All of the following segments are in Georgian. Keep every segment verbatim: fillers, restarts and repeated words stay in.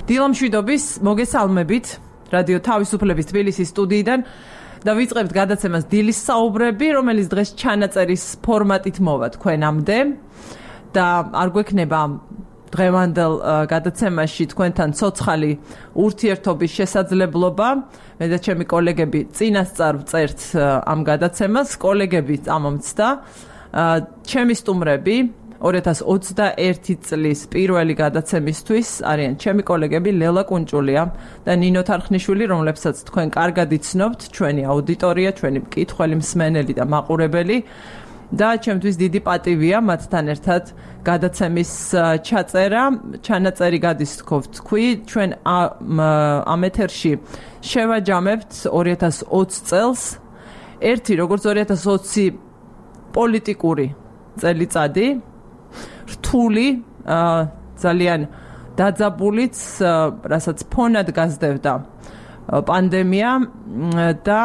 დილამშვიდობის მოგესალმებით რადიო თავისუფლების თბილისის სტუდიიდან და ვიწყებთ გადაცემას დილის საუბრები, რომელიც დღეს ჩანაწერის ფორმატით მოვა თქვენამდე და არ გვექნება დღევანდელ გადაცემაში თქვენთან ცოცხალი ურთიერთობის შესაძლებლობა. მე და ჩემი კოლეგები წინასწარ ვწერთ ამ გადაცემას, კოლეგები წამომცდა. ჩემი სტუმრები ორი ათას ოცდაერთი წლის პირველი გადაცემისთვის არიან ჩემი კოლეგები ლელა კუნჭულია და ნინო თარხნიშვილი, რომლებსაც თქვენ კარგად იცნობთ, ჩვენი აუდიტორია, ჩვენი მკითხველი, მსმენელი და მაყურებელი. და ჩემთვის დიდი პატივია მათთან ერთად გადაცემის ჩაწერა. ჩანაწერი გადის თქვი, ჩვენ ამ ეთერში შევაჯამებთ ორი ათას ოცი წელს. ერთი როგორც ორი ათას ოცი პოლიტიკური წელიწადი, რთული, ძალიან დაძაბულიც, რასაც ფონად გასდევდა პანდემია და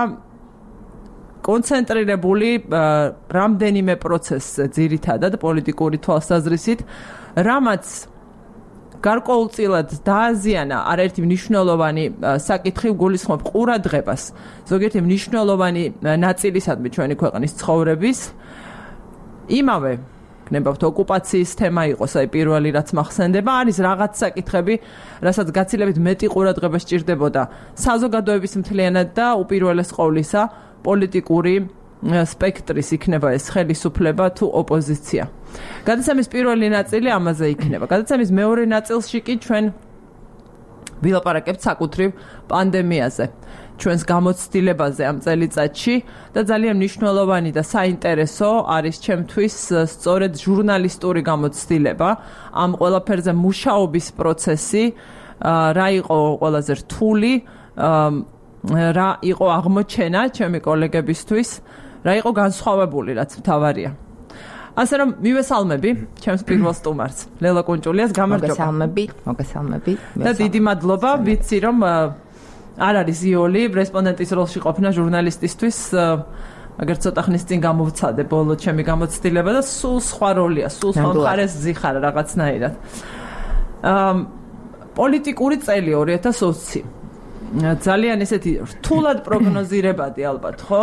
კონცენტრირებული რამდენიმე პროცესზე, ძირითადად პოლიტიკური თვალსაზრისით, რამაც გარკვეულწილად დააზიანა არაერთი მნიშვნელოვანი საკითხი, გულისხმობ ყურადღებას ზოგიერთი მნიშვნელოვანი ნაწილისადმი ჩვენი ქვეყნის ცხოვრების. იმავე გნებავთ ოკუპაციის თემა იყოს აი პირველი რაც მახსენდება, არის რაღაც საკითხები, რასაც გაცილებით მეტი ყურადღება სჭირდებოდა საზოგადოების მთლიანად და უპირველეს ყოვლისა პოლიტიკური სპექტრის, იქნება ეს ხელისუფლება თუ ოპოზიცია. გადაცემის პირველი ნაწილი ამაზე იქნება. გადაცემის მეორე ნაწილში კი ჩვენ ვილაპარაკებთ საკუთრივ პანდემიაზე, ჩვენს გამოცდილებაზე ამ წელიწადში და ძალიან მნიშვნელოვანი და საინტერესო არის ჩემთვის სწორედ ჟურნალისტური გამოცდილება, ამ ყველაფერზე მუშაობის პროცესი, რა იყო ყველაზე რთული, რა იყო აღმოჩენა ჩემი კოლეგებისთვის, რა იყო განსხვავებული, რაც მთავარია. ასე რომ მივესალმები ჩემს პირველ სტუმარს, ლელა კუნჭულიას, გამარჯობა. მოგესალმები, მოგესალმები. და დიდი მადლობა, ვიცი რომ არ არის იოლი რესპონდენტის როლში ყოფნა ჟურნალისტისთვის, აგერ ცოტა ხნის წინ გამოვცადე ბოლო ჩემი გამოცდილება და სულ სხვა როლია, სულ სხვა მხარეს ზიხარ რაღაცნაირად. პოლიტიკური წელი ორი ათას ოცი. ძალიან ესეთი რთულად პროგნოზირებადი ალბათ, ხო?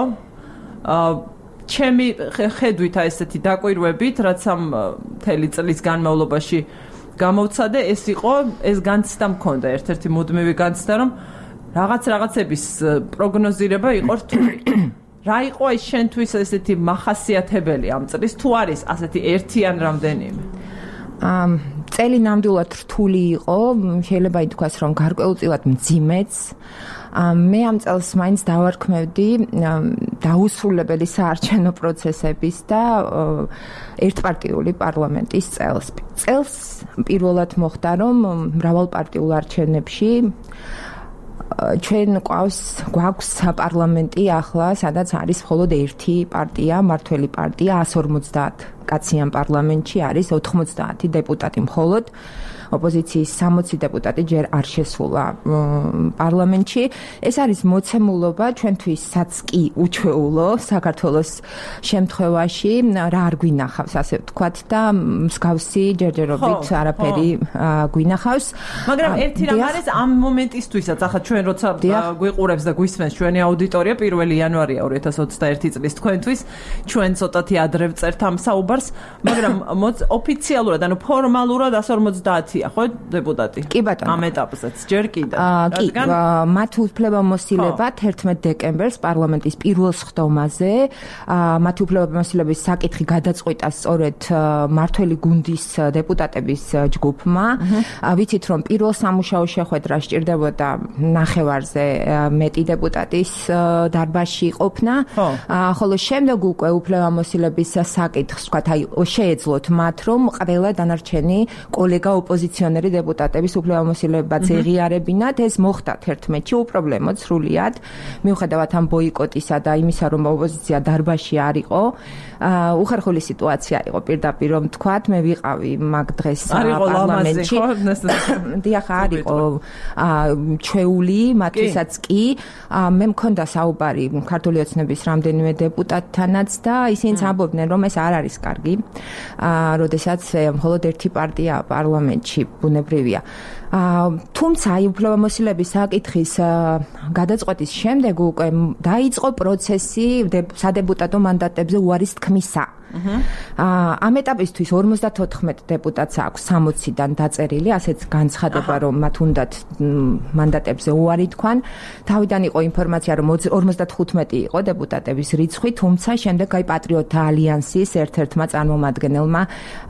ჩემი ხედვით ესეთი დაკვირვებით, რაც ამ მთელი წლის განმავლობაში გამოვცადე, ეს იყო, ეს განცდა მქონდა, ერთ-ერთი მუდმივი განცდა, რომ რაღაც რაღაცების პროგნოზირება იყო რთული. რა იყო ეს შენთვის ესეთი მახასიათებელი ამ წლის, თუ არის ასეთი ერთი ან რამდენიმე? ამ წელი ნამდვილად რთული იყო, შეიძლება ითქვას, რომ გარკვეულწილად მძიმეც. მე ამ წელს მაინც დავარქმევდი დაუსრულებელი საარჩევნო პროცესების და ერთპარტიული პარლამენტის წელს. წელს პირველად მოხდა, რომ მრავალპარტიულ არჩევნებში ჩვენ ყავს გვაქვს პარლამენტი ახლა, სადაც არის მხოლოდ ერთი პარტია, მართველი პარტია, εκατს ორმოცდაათ კაციან პარლამენტში არის ოთხმოცდაათი დეპუტატი მხოლოდ. ოპოზიციის სამოცი დეპუტატი ჯერ არ შესულა პარლამენტში. ეს არის მოცემულობა ჩვენთვისაც კი უჩვეულო საქართველოს შემთხვევაში, რა არ გვინახავს, ასე ვთქვათ და მსგავსი ჯერჯერობით არაფერი გვინახავს. მაგრამ ერთი რამ არის ამ მომენტისთვისაც, ახლა ჩვენ როცა გვიყურებს და გვისმენს ჩვენი აუდიტორია, პირველი იანვარია ორი ათას ოცდაერთი წლის თქვენთვის, ჩვენ ცოტათი ადრე ვწერთ ამ საუბარს, მაგრამ ოფიციალურად, ანუ ფორმალურად εκατს ორმოცდაათი ხო დეპუტატი? კი ბატონო. ამ ეტაპზეც ჯერ კიდევ. კი, მათ უფლებამოსილებად ერთმეტ დეკემბერს პარლამენტის პირველ სხდომაზე მათ უფლებამოსილების საკითხი გადაწყვიტა სწორედ მართველი გუნდის დეპუტატების ჯგუფმა. ვიცით, რომ პირველ სამუშაო შეხვედრა სჭირდებოდა ნახევარზე მეტი დეპუტატის დარბაზში ყოფნა, ხოლო შემდეგ უკვე უფლებამოსილების საკითხს, ვთქვათ, აი შეეძლოთ მათ, რომ ყველა დანარჩენი კოლეგა ოპოზიციონერი დეპუტატების უფლებამოსილებაც ეღიარებინათ. ეს მოხდა თერთმეტში უპრობლემოდ სრულიად, მიუხედავად ამ ბოიკოტისა და იმისა, რომ ოპოზიცია დარბაზში არ იყო. უხერხული სიტუაცია იყო პირდაპირ, რომ თქვათ, მე ვიყავი მაგ დღეს პარლამენტში. დიახ, არ იყო ჩვეული, მათთვისაც კი. მე მქონდა საუბარი ქართული ოცნების რამდენიმე დეპუტატთანაც და ისინიც ამბობდნენ, რომ ეს არ არის კარგი. როდესაც მხოლოდ ერთი პარტია პარლამენტში პარლამენტში ბუნებრივია. თუმცა აი უფლებამოსილების საკითხის გადაწყვეტის შემდეგ უკვე დაიწყო პროცესი სადებუტატო მანდატებზე უარის თქმისა. ამ ეტაპისთვის ორმოცდათოთხმეტ დეპუტატს აქვს სამოციდან დაწერილი, ასეც განცხადება, რომ მათ უნდათ მანდატებზე უარი თქვან. თავიდან იყო ინფორმაცია, რომ ორმოცდათხუთმეტი იყო დეპუტატების რიცხვი, თუმცა შემდეგ აი პატრიოტთა ალიანსის ერთ-ერთმა წარმომადგენელმა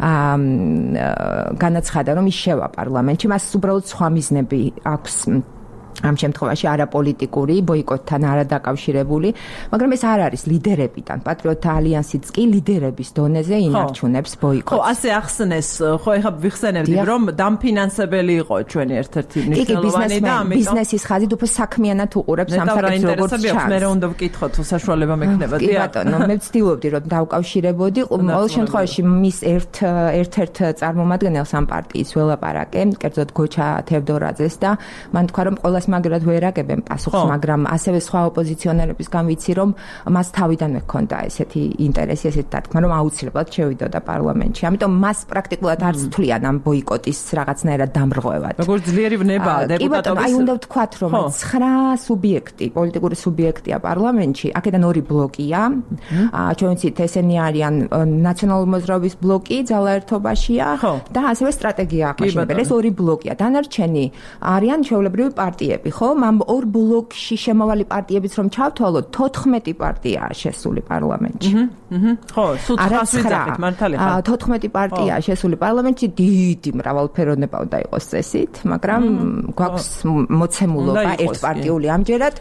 განაცხადა, რომ ის შევა პარლამენტში, მას უბრალოდ სხვა მიზნები აქვს. ამ შემთხვევაში არაპოლიტიკური, ბოიკოტთან არადაკავშირებული, მაგრამ ეს არ არის ლიდერებიდან. პატრიოტთა ალიანსიც კი ლიდერების დონეზე ინარჩუნებს ბოიკოტს. ხო, ასე ახსნეს, ხო, ეხლა ვიხსენებდი, რომ დამფინანსებელი იყო ჩვენი ერთ-ერთი მნიშვნელოვანი და ამიტომ ბიზნესის ხაზით უფრო საქმიანად უყურებს ამ საკითხს, როგორც ჩანს. მე რა უნდა ვკითხო, თუ საშუალება მექნება, კი ბატონო, მე ვცდილობდი, რომ დავკავშირებოდი, ყოველ შემთხვევაში მის ერთ ერთ-ერთ წარმომადგენელს ამ პარტიის ველაპარაკე, კერძოდ გოჩა თევდორაძეს და მან თქვა, რომ ყველა მაგრად ვერ აკებენ პასუხს, მაგრამ ასევე სხვა ოპოზიციონერებისგან ვიცი, რომ მას თავიდანვე ჰქონდა ესეთი ინტერესი, ესეთი დათქმა, რომ აუცილებლად შევიდოდა პარლამენტში. ამიტომ მას პრაქტიკულად არც თვლიან ამ ბოიკოტის რაღაცნაირად დამრღვევად. როგორც ძლიერი ვნებაა დეპუტატობის. აი უნდა ვთქვათ, რომ ცხრა სუბიექტი, პოლიტიკური სუბიექტია პარლამენტში, აქედან ორი ბლოკია. ჩვენ ვიცით, ესენი არიან ნაციონალური მოძრაობის ბლოკი, ძალაერთობაშია და ასევე სტრატეგია აკავშირებელი. ეს ორი ბლოკია. დანარჩენი არიან ჩვეულებრივი პარტიები. ხო, ამ ორ ბლოკში შემოვალი პარტიებიც რომ ჩავთვალოთ, თოთხმეტი პარტიაა შესული პარლამენტში. აჰა. ხო, სულ ცხრას ვიძახით, მართალი ხარ. თოთხმეტი პარტიაა შესული პარლამენტში, დიდი მრავალფეროვნება უნდა იყოს წესით, მაგრამ გვაქვს მოცემულობა ერთპარტიული ამჯერად.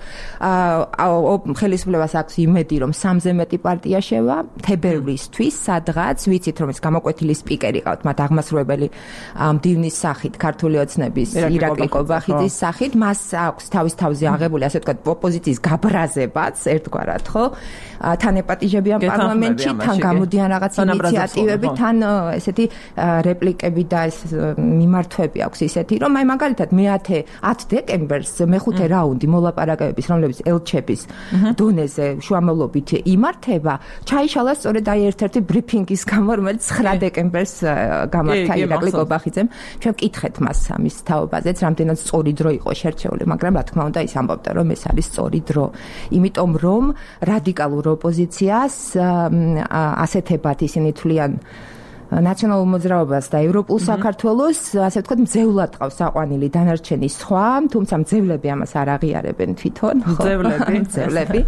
ხელისუფლებას აქვს იმედი, რომ სამზე მეტი პარტია შევა თებერვლისთვის, სადღაც ვიცით, რომ ეს გამოკვეთილი სპიკერი ყავთ, მათ აღმასრულებელი მდივნის სახით, ქართული ოცნების ირაკლი კობახიძის სახით, მას აქვს თავის თავზე აღებული, ასე ვთქვათ, ოპოზიციის გაბრაზებაც, ერთგვარად, ხო? თან ეპატიჟები ამ პარლამენტში, თან გამოდიან რაღაც ინიციატივები, თან ესეთი რეპლიკები და ეს მიმართვები აქვს ისეთი, რომ აი მაგალითად მეათე ათ დეკემბერს მეხუთე რაუნდი მოლაპარაკებების, რომლებიც ელჩების დონეზე შუამავლობით იმართება, ჩაიშალა სწორედ აი ერთ-ერთი ბრიფინგის გამო, რომელიც ცხრა დეკემბერს გამართა ირაკლი კობახიძემ. ჩვენ ვკითხეთ მას ამის თაობაზეც, რამდენად სწორი დრო იყო შერჩეული, მაგრამ რა თქმა უნდა ის ამბობდა, რომ ეს არის სწორი დრო. იმიტომ რომ რადიკალურ ოპოზიციას ასეთებად ისინი თვლიან ნაციონალურ მოძრაობას და ევროპულ საქართველოს, ასე ვთქვათ, მძევლად ყავს აყვანილი დანარჩენი სხვა, თუმცა მძევლები ამას არ აღიარებენ თვითონ. მძევლები, მძევლები.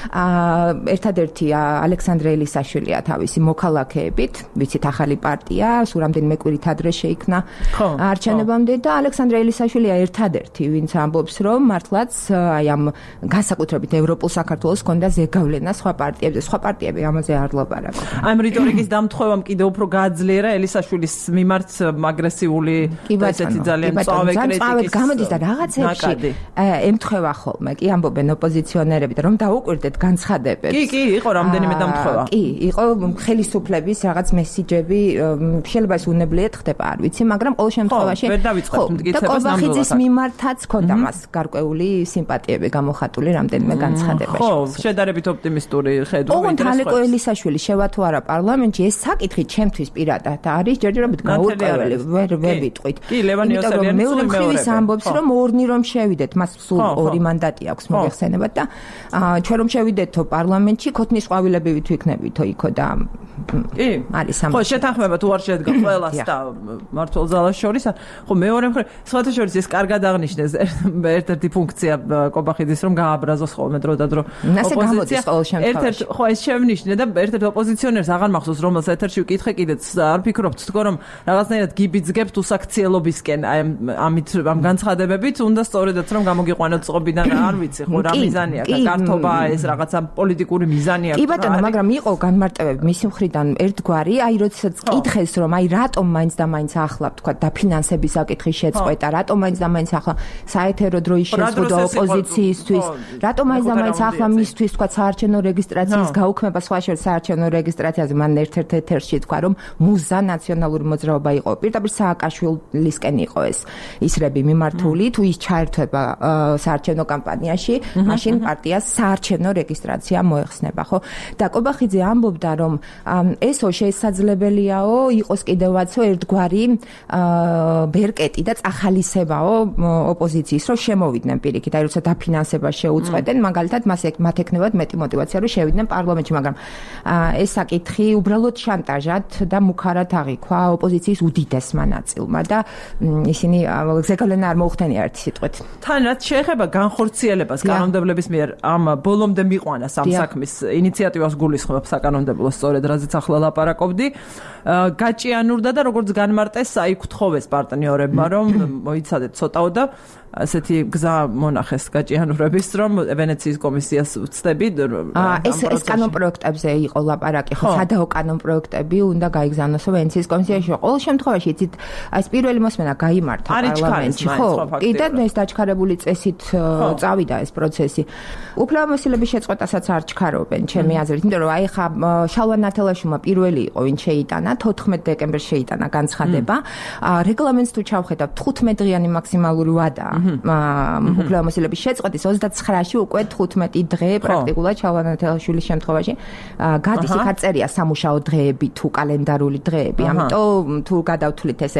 ერთადერთი ალექსანდრე ელისაშვილია თავისი მოქალაქეებით, ვიცით ახალი პარტია, სულ რამდენიმე კვირით ადრე შეიქმნა არჩევნებამდე და ალექსანდრე ელისაშვილია ერთადერთი, ვინც ამბობს, რომ მართლაც აი ამ განსაკუთრებით ევროპულ საქართველოს ჰქონდა ზეგავლენა სხვა პარტიებზე, სხვა პარტიები ამაზე არ ლაპარაკობენ. ამ რიტორიკის დამთხოვამ კიდევ უფრო ძლიერა ელისაშვილის მიმართ აგრესიული და ესეთი ძალიან მწვავე კრიტიკის გამოდის და რაღაცებში ემთხვევა ხოლმე, კი ამბობენ ოპოზიციონერები და რომ დაუკვირდეთ განცხადებებს. კი, კი, იყო რამდენიმე დამთხოვა. კი, იყო ხელისუფლების რაღაც მესიჯები, შეიძლება ეს უნებლიეთ ხდება, არ ვიცი, მაგრამ ყოველ შემთხვევაში ვერ დავიწყებთ მტკიცებას ნამდვილად. კობახიძის მიმართაც ჰქონდა მას გარკვეული სიმპათიები გამოხატული რამდენიმე განცხადებაში. ხო, შედარებით ოპტიმისტური ხედვა. ოღონდ ალეკო ელისაშვილი შევა თუ არა პარლამენტში, ეს საკითხი ჩემთვის პირადად არის ჯერჯერობით გაურკვეველი, ვერ ვერ ვიტყვით. კი, ლევან იოსელიანი მეორე მხრივის ამბობს, რომ ორნი რომ შევიდეთ, მას სულ ორი მანდატი აქვს მოგეხსენებათ და ჩვენ რომ შევიდეთო პარლამენტში, ქოთნის ყვავილებივით ვიქნებითო იქო და კი, არის ამ. ხო, შეთანხმება თუ არ შედგა ყველას და მართლ ძალას შორის, ხო, მეორე მხრივ, სხვათა შორის ეს კარგად აღნიშნეს ერთ-ერთი ფუნქცია კობახიძის, რომ გააბრაზოს ხოლმე დრო და დრო ოპოზიცია. ერთ-ერთ ხო ეს შევნიშნე და ერთ-ერთ ოპოზიციონერს აღარ მახსოვს, რომელსაც ეთერში ვკითხე კიდეც არ ფიქრობთ თქო რომ რაღაცნაირად გიბიძგებთ უსაქციელობისკენ აი ამით ამ განცხადებებით უნდა სწორედაც რომ გამოგიყვანოთ წყობიდან არ ვიცი ხო რა მიზანია და გართობა ეს რაღაცა პოლიტიკური მიზანი აქვს კი ბატონო მაგრამ იყო განმარტებები მისი მხრიდან ერთგვარი აი როდესაც კითხეს რომ აი რატომ მაინც და მაინც ახლა თქვა დაფინანსების საკითხის შეწყვეტა რატომ მაინც და მაინც ახლა საეთერო დროის შეზღუდვა ოპოზიციისთვის რატომ მაინც და მაინც ახლა მისთვის თქვა საარჩევნო რეგისტრაციის გაუქმება სხვა შორის საარჩევნო რეგისტრაციაზე მან ერთ-ერთ ეთერში თქვა რომ მუზა ნაციონალური მოძრაობა იყო, პირდაპირ სააკაშვილისკენ იყო ეს ისრები მიმართული, თუ ის ჩაერთვება საარჩევნო კამპანიაში, მაშინ პარტიას საარჩევნო რეგისტრაცია მოეხსნება, ხო? და კობახიძე ამბობდა, რომ ესო შესაძლებელიაო, იყოს კიდევაცო ერთგვარი ბერკეტი და წახალისებაო ოპოზიციის, რომ შემოვიდნენ პირიქით, აი როცა დაფინანსება შეუწყვეტენ, მაგალითად მას მათ ექნებათ მეტი мотивация, რომ შევიდნენ პარლამენტში, მაგრამ ეს საკითხი უბრალოდ შანტაჟად და მუქარად აღიქვა ოპოზიციის უდიდესმა ნაწილმა და ისინი ზეგავლენა არ მოუხდენია ერთი სიტყვით. თან რაც შეეხება განხორციელებას კანონმდებლების მიერ ამ ბოლომდე მიყვანას ამ საქმის ინიციატივას გულისხმობ საკანონმდებლო სწორედ რაზეც ახლა ლაპარაკობდი გაჭიანურდა და როგორც განმარტეს აიქუთხოვეს პარტნიორებმა რომ მოიცადეთ ცოტაო და ასეთი გზა მონახეს გაჭიანურების რომ ვენეციის კომისიას ვწდები ეს ეს კანონპროექტებზე იყო ლაპარაკი ხო სადაო კანონპროექტები უნდა გაიგზავნოს ვენეციის კომისიაში ყოველ შემთხვევაში იცით ეს პირველი მოსმენა გაიმართა პარლამენტში ხო კიდევ ეს დაჩქარებული წესით წავიდა ეს პროცესი უფლებამოსილების შეწყვეტასაც არ ჩქარობენ ჩემი აზრით იმიტომ რომ აი ხა შალვა ნათელაშვილმა პირველი იყო ვინ შეიტანა თოთხმეტ დეკემბერს შეიტანა განცხადება რეგლამენტს თუ ჩავხედავ თხუთმეტ დღიანი მაქსიმალური ვადა უფლებამოსილების შეწყვეტის ოცდაცხრაში უკვე თხუთმეტი დღე პრაქტიკულად შალვა ნათელაშვილის შემთხვევაში გადის იქ არ წერია სამუშაო დღეები თუ კალენდარული დღეები ამიტომ თუ გადავთვლით ესე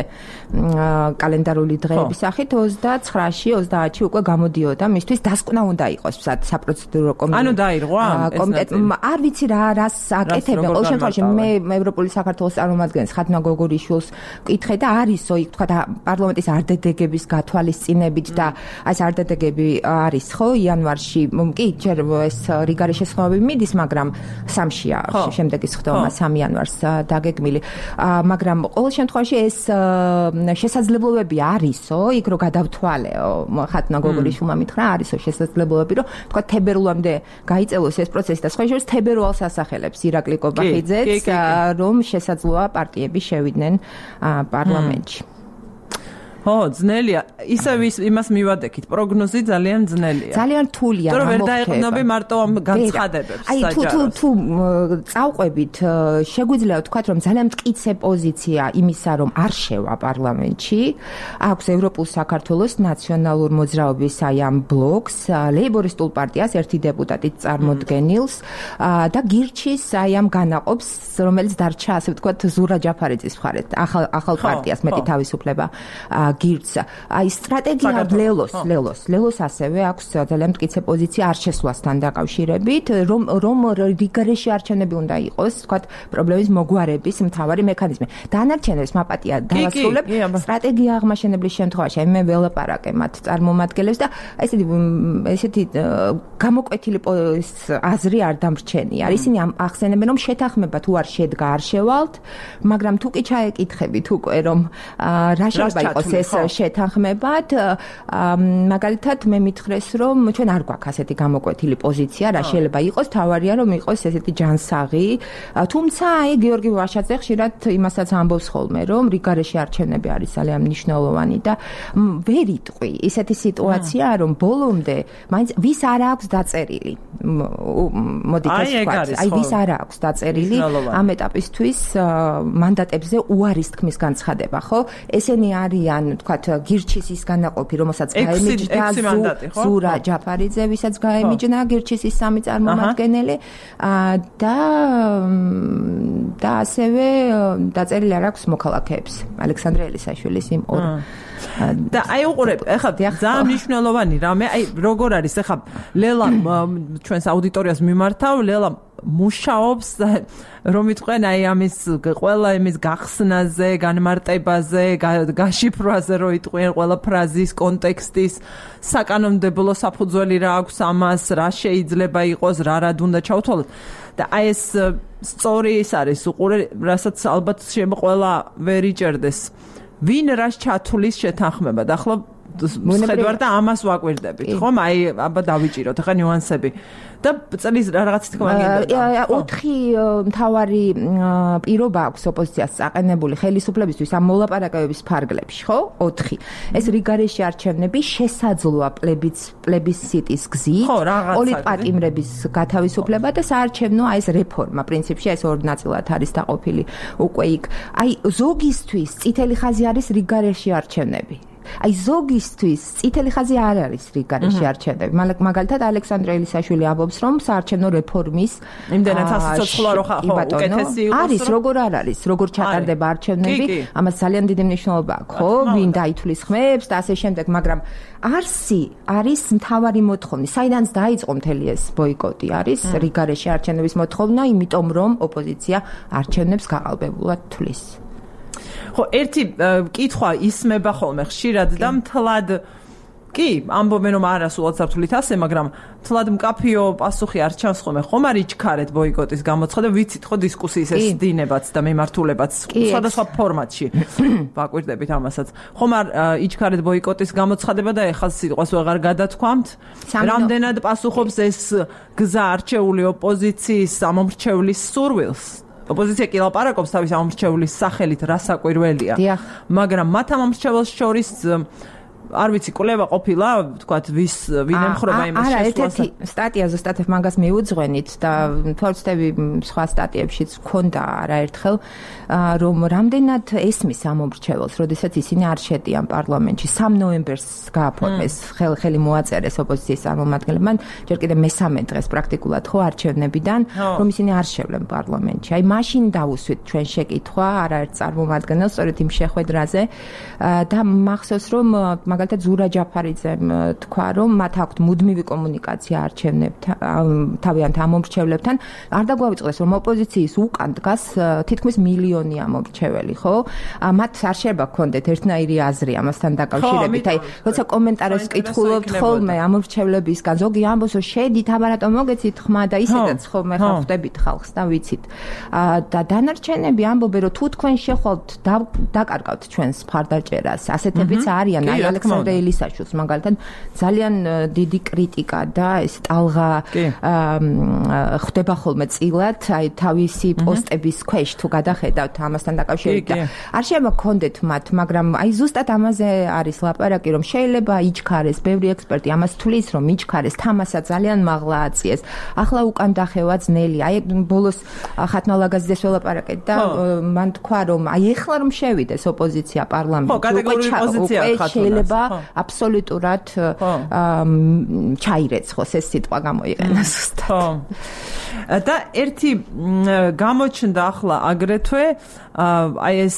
კალენდარული დღეების სახით ოცდაცხრაში ოცდაათში უკვე გამოდიოდა მისთვის დასკვნა უნდა იყოს საპროცედურო კომიტეტი ანუ დაირღვა კომიტეტი არ ვიცი რა რას აკეთებენ ყოველ შემთხვევაში მე ევროპული საქართველოს წარმომადგენლს ხათნა გოგორიშვილს ვკითხე და არისო იქ თქვა პარლამენტის არდედეგების გათვალისწინებით და ეს არდედეგები არის ხო იანვარში კი ჯერ ეს რიგარი შესაძლებლობები მიდის მაგრამ სამშია შემდეგი სხდომა სამი იანვარს დაგეგმილი მაგრამ ყოველ შემთხვევაში ეს შესაძლებლობები არისო იქ რო გადავთვალეო ხათნა გოგორიშვილმა მითხრა არისო შესაძლებლობები რომ თქვა თებერვლამდე გაიწელოს ეს პროცესი და სხვა შორის თებერვალს ასახელებს ირაკლი კობახიძეც რომ შესაძლოა პარტიები შევიდნენ პარლამენტში ო, ძნელია. ისევ იმას მივადექით, პროგნოზი ძალიან ძნელია. ძალიან რთულია რა მოხდება. რომ ვერ დაეყრდნები მარტო ამ განცხადებებს. აი, თუ თუ თუ წავყვებით, შეგვიძლია ვთქვათ, რომ ძალიან მტკიცე პოზიცია იმისა, რომ არ შევა პარლამენტში, აქვს ევროპულ საქართველოს ნაციონალურ მოძრაობის აი ამ ბლოკს, ლეიბორისტულ პარტიას ერთი დეპუტატით წარმოდგენილს და გირჩის აი ამ განაყოფს, რომელიც დარჩა, ასე ვთქვათ, ზურა ჯაფარიძის მხარეთ, ახალ ახალ პარტიას მეტი თავისუფლება გირც აი სტრატეგია ლელოს ლელოს ლელოს ასევე აქვს ძალიან მტკიცე პოზიცია არ შესვლასთან დაკავშირებით რომ რომ რიგარეში არჩევნები უნდა იყოს თქვათ პრობლემის მოგვარების მთავარი მექანიზმი დანარჩენებს მაპატია დავასრულებ სტრატეგია აღმაშენებლის შემთხვევაში აი მე ველაპარაკე მათ წარმომადგენლებს და ესეთი ესეთი გამოკვეთილი აზრი არ დამრჩენია ისინი ახსენებენ რომ შეთანხმება თუ არ შედგა არ შევალთ მაგრამ თუ კი ჩაეკითხებით უკვე რომ რა შეიძლება იყოს ეს შეთანხმებად მაგალითად მე მითხრეს რომ ჩვენ არ გვაქვს ასეთი გამოკვეთილი პოზიცია რა შეიძლება იყოს თავარია რომ იყოს ესეთი ჯანსაღი თუმცა აი გიორგი ვაშაძე ხშირად იმასაც ამბობს ხოლმე რომ რიგარეში არჩევნები არის ძალიან მნიშვნელოვანი და ვერ იტყვი ესეთი სიტუაცია რომ ბოლომდე მაინც ვის არ აქვს დაწერილი მოდით ეს ვთქვათ აი ვის არ აქვს დაწერილი ამ ეტაპისთვის მანდატებზე უარის თქმის განცხადება ხო ესენი არიან თქვათ გირჩისის განაყოფი რომელსაც გაემიჯნა ზურა ჯაფარიძე ვისაც გაემიჯნა გირჩისის სამი წარმომადგენელი და და ასევე დაწერილი არ აქვს მოქალაქეებს ალექსანდრე ელისაშვილის იმ ორ და აი უყურებ ეხლა ძალიან მნიშვნელოვანი რამე აი როგორ არის ეხლა ლელა ჩვენს აუდიტორიას მიმართავ ლელა მუშაობს რომ იტყვენ აი ამის ყველა იმის გახსნაზე, განმარტებაზე, გაშიფრვაზე რომ იტყვიან ყველა ფრაზის, კონტექსტის, საკანონმდებლო საფუძველი რა აქვს ამას, რა შეიძლება იყოს, რა რად უნდა ჩავთვალოთ. და აი ეს სწორი ის არის უყურე, რასაც ალბათ შემოყველა ვერ იჭერდეს. ვინ რას ჩათulis შეთანხმება და ახლა ხედავთ და ამას ვაკვირდებით, ხომ? აი, აბა დავიჭიროთ ახლა ნიუანსები. და წლის რაღაც თქმა გინდა. ოთხი მთავარი პირობა აქვს ოპოზიციას წაყენებული ხელისუფლებისთვის ამ მოლაპარაკებების ფარგლებში, ხო? ოთხი. ეს რიგარეში არჩევნები შესაძლოა პლებისციტის გზით, პოლიტპატიმრების გათავისუფლება და საარჩევნო აი ეს რეფორმა, პრინციპში ეს ორ ნაწილად არის დაყოფილი უკვე იქ. აი ზოგისთვის წითელი ხაზი არის რიგარეში არჩევნები. აი ზოგისთვის წითელი ხაზი არ არის რიგარეში არჩევნები. მაგალითად ალექსანდრე ელისაშვილი ამბობს, რომ საარჩევნო რეფორმის იმდენად სასიცოცხლო რო ხო უკეთესი იყოს. არის როგორ არ არის, როგორ ჩატარდება არჩევნები, ამას ძალიან დიდი მნიშვნელობა აქვს, ხო? ვინ დაითვლის ხმებს და ასე შემდეგ, მაგრამ არსი არის მთავარი მოთხოვნა. საიდანაც დაიწყო მთელი ეს ბოიკოტი არის რიგარეში არჩევნების მოთხოვნა, იმიტომ რომ ოპოზიცია არჩევნებს გაყალბებულად თვლის. ხო, ერთი კითხვა ისმება ხოლმე ხშირად და მთლად კი, ამბობენ რომ არასულად საფრთხით ასე, მაგრამ მთლად მკაფიო პასუხი არ ჩანს ხოლმე. ხომ არ იჩქარეთ ბოიკოტის გამოცხადება, ვიცით ხო დისკუსიის ეს დინებაც და მიმართულებაც სხვადასხვა ფორმატში. ვაკვირდებით ამასაც. ხომ არ იჩქარეთ ბოიკოტის გამოცხადება და ეხლა სიტყვას ვეღარ გადათქვამთ? რამდენად პასუხობს ეს გზა არჩეული ოპოზიციის ამომრჩევლის სურვილს? ოპოზიცია კი ლაპარაკობს თავის ამომრჩევლის სახელით, რა საკვირველია. მაგრამ მათ ამომრჩეველს შორის არ ვიცი, კვლევა ყოფილა, თქვათ, ვის ვინ ემხრობა იმას შესვლას. არა, ერთ-ერთი სტატია ზუსტად მაგას მიუძღვენით და თვალწდები სხვა სტატიებშიც ქონდა არაერთხელ, რომ რამდენად ესმის ამომრჩეველს, როდესაც ისინი არ შედიან პარლამენტში. სამ ნოემბერს გააფორმეს, ხელი მოაწერეს ოპოზიციის წარმომადგენლებმა, ჯერ კიდევ მესამე დღეს პრაქტიკულად ხო არჩევნებიდან, რომ ისინი არ შევლენ პარლამენტში. აი მაშინ დავუსვით ჩვენ შეკითხვა არაერთ წარმომადგენელს სწორედ იმ შეხვედრაზე და მახსოვს რომ მაგალითად ზურა ჯაფარიძემ თქვა, რომ მათ აქვთ მუდმივი კომუნიკაცია არჩევნებთან, თავიანთ ამომრჩევლებთან. არ დაგვავიწყდეს, რომ ოპოზიციის უკან დგას თითქმის მილიონი ამომრჩეველი, ხო? მათ არ შეიძლება გქონდეთ ერთნაირი აზრი ამასთან დაკავშირებით. აი, როცა კომენტარებს კითხულობთ ხოლმე ამომრჩევლებისგან, ზოგი ამბობს, რომ შედით, აბა რატომ მოგეცით ხმა და ისედაც ხოლმე ხვდებით ხალხს და ვიცით. და დანარჩენები ამბობენ, რომ თუ თქვენ შეხვალთ დაკარგავთ ჩვენს მხარდაჭერას, ასეთებიც არიან. აი ალექსანდრე ელისაშვილს მაგალითად ძალიან დიდი კრიტიკა და ეს ტალღა ხდება ხოლმე წილად, აი თავისი პოსტების ქვეშ თუ გადახედავთ ამასთან დაკავშირებით და არ შეიძლება გქონდეთ მათ, მაგრამ აი ზუსტად ამაზე არის ლაპარაკი, რომ შეიძლება იჩქარეს, ბევრი ექსპერტი ამას თვლის, რომ იჩქარეს, თამასა ძალიან მაღლა აწიეს. ახლა უკან დახევა ძნელი. აი ბოლოს ხათნალაგაზიძეს ველაპარაკეთ და მან თქვა, რომ აი ეხლა რომ შევიდეს ოპოზიცია პარლამენტში, უკვე შეიძლება აბსოლუტურად ჩაირეცხოს ეს სიტყვა გამოიყენა ზუსტად. ხო. და ერთი გამოჩნდა ახლა აგრეთვე აი ეს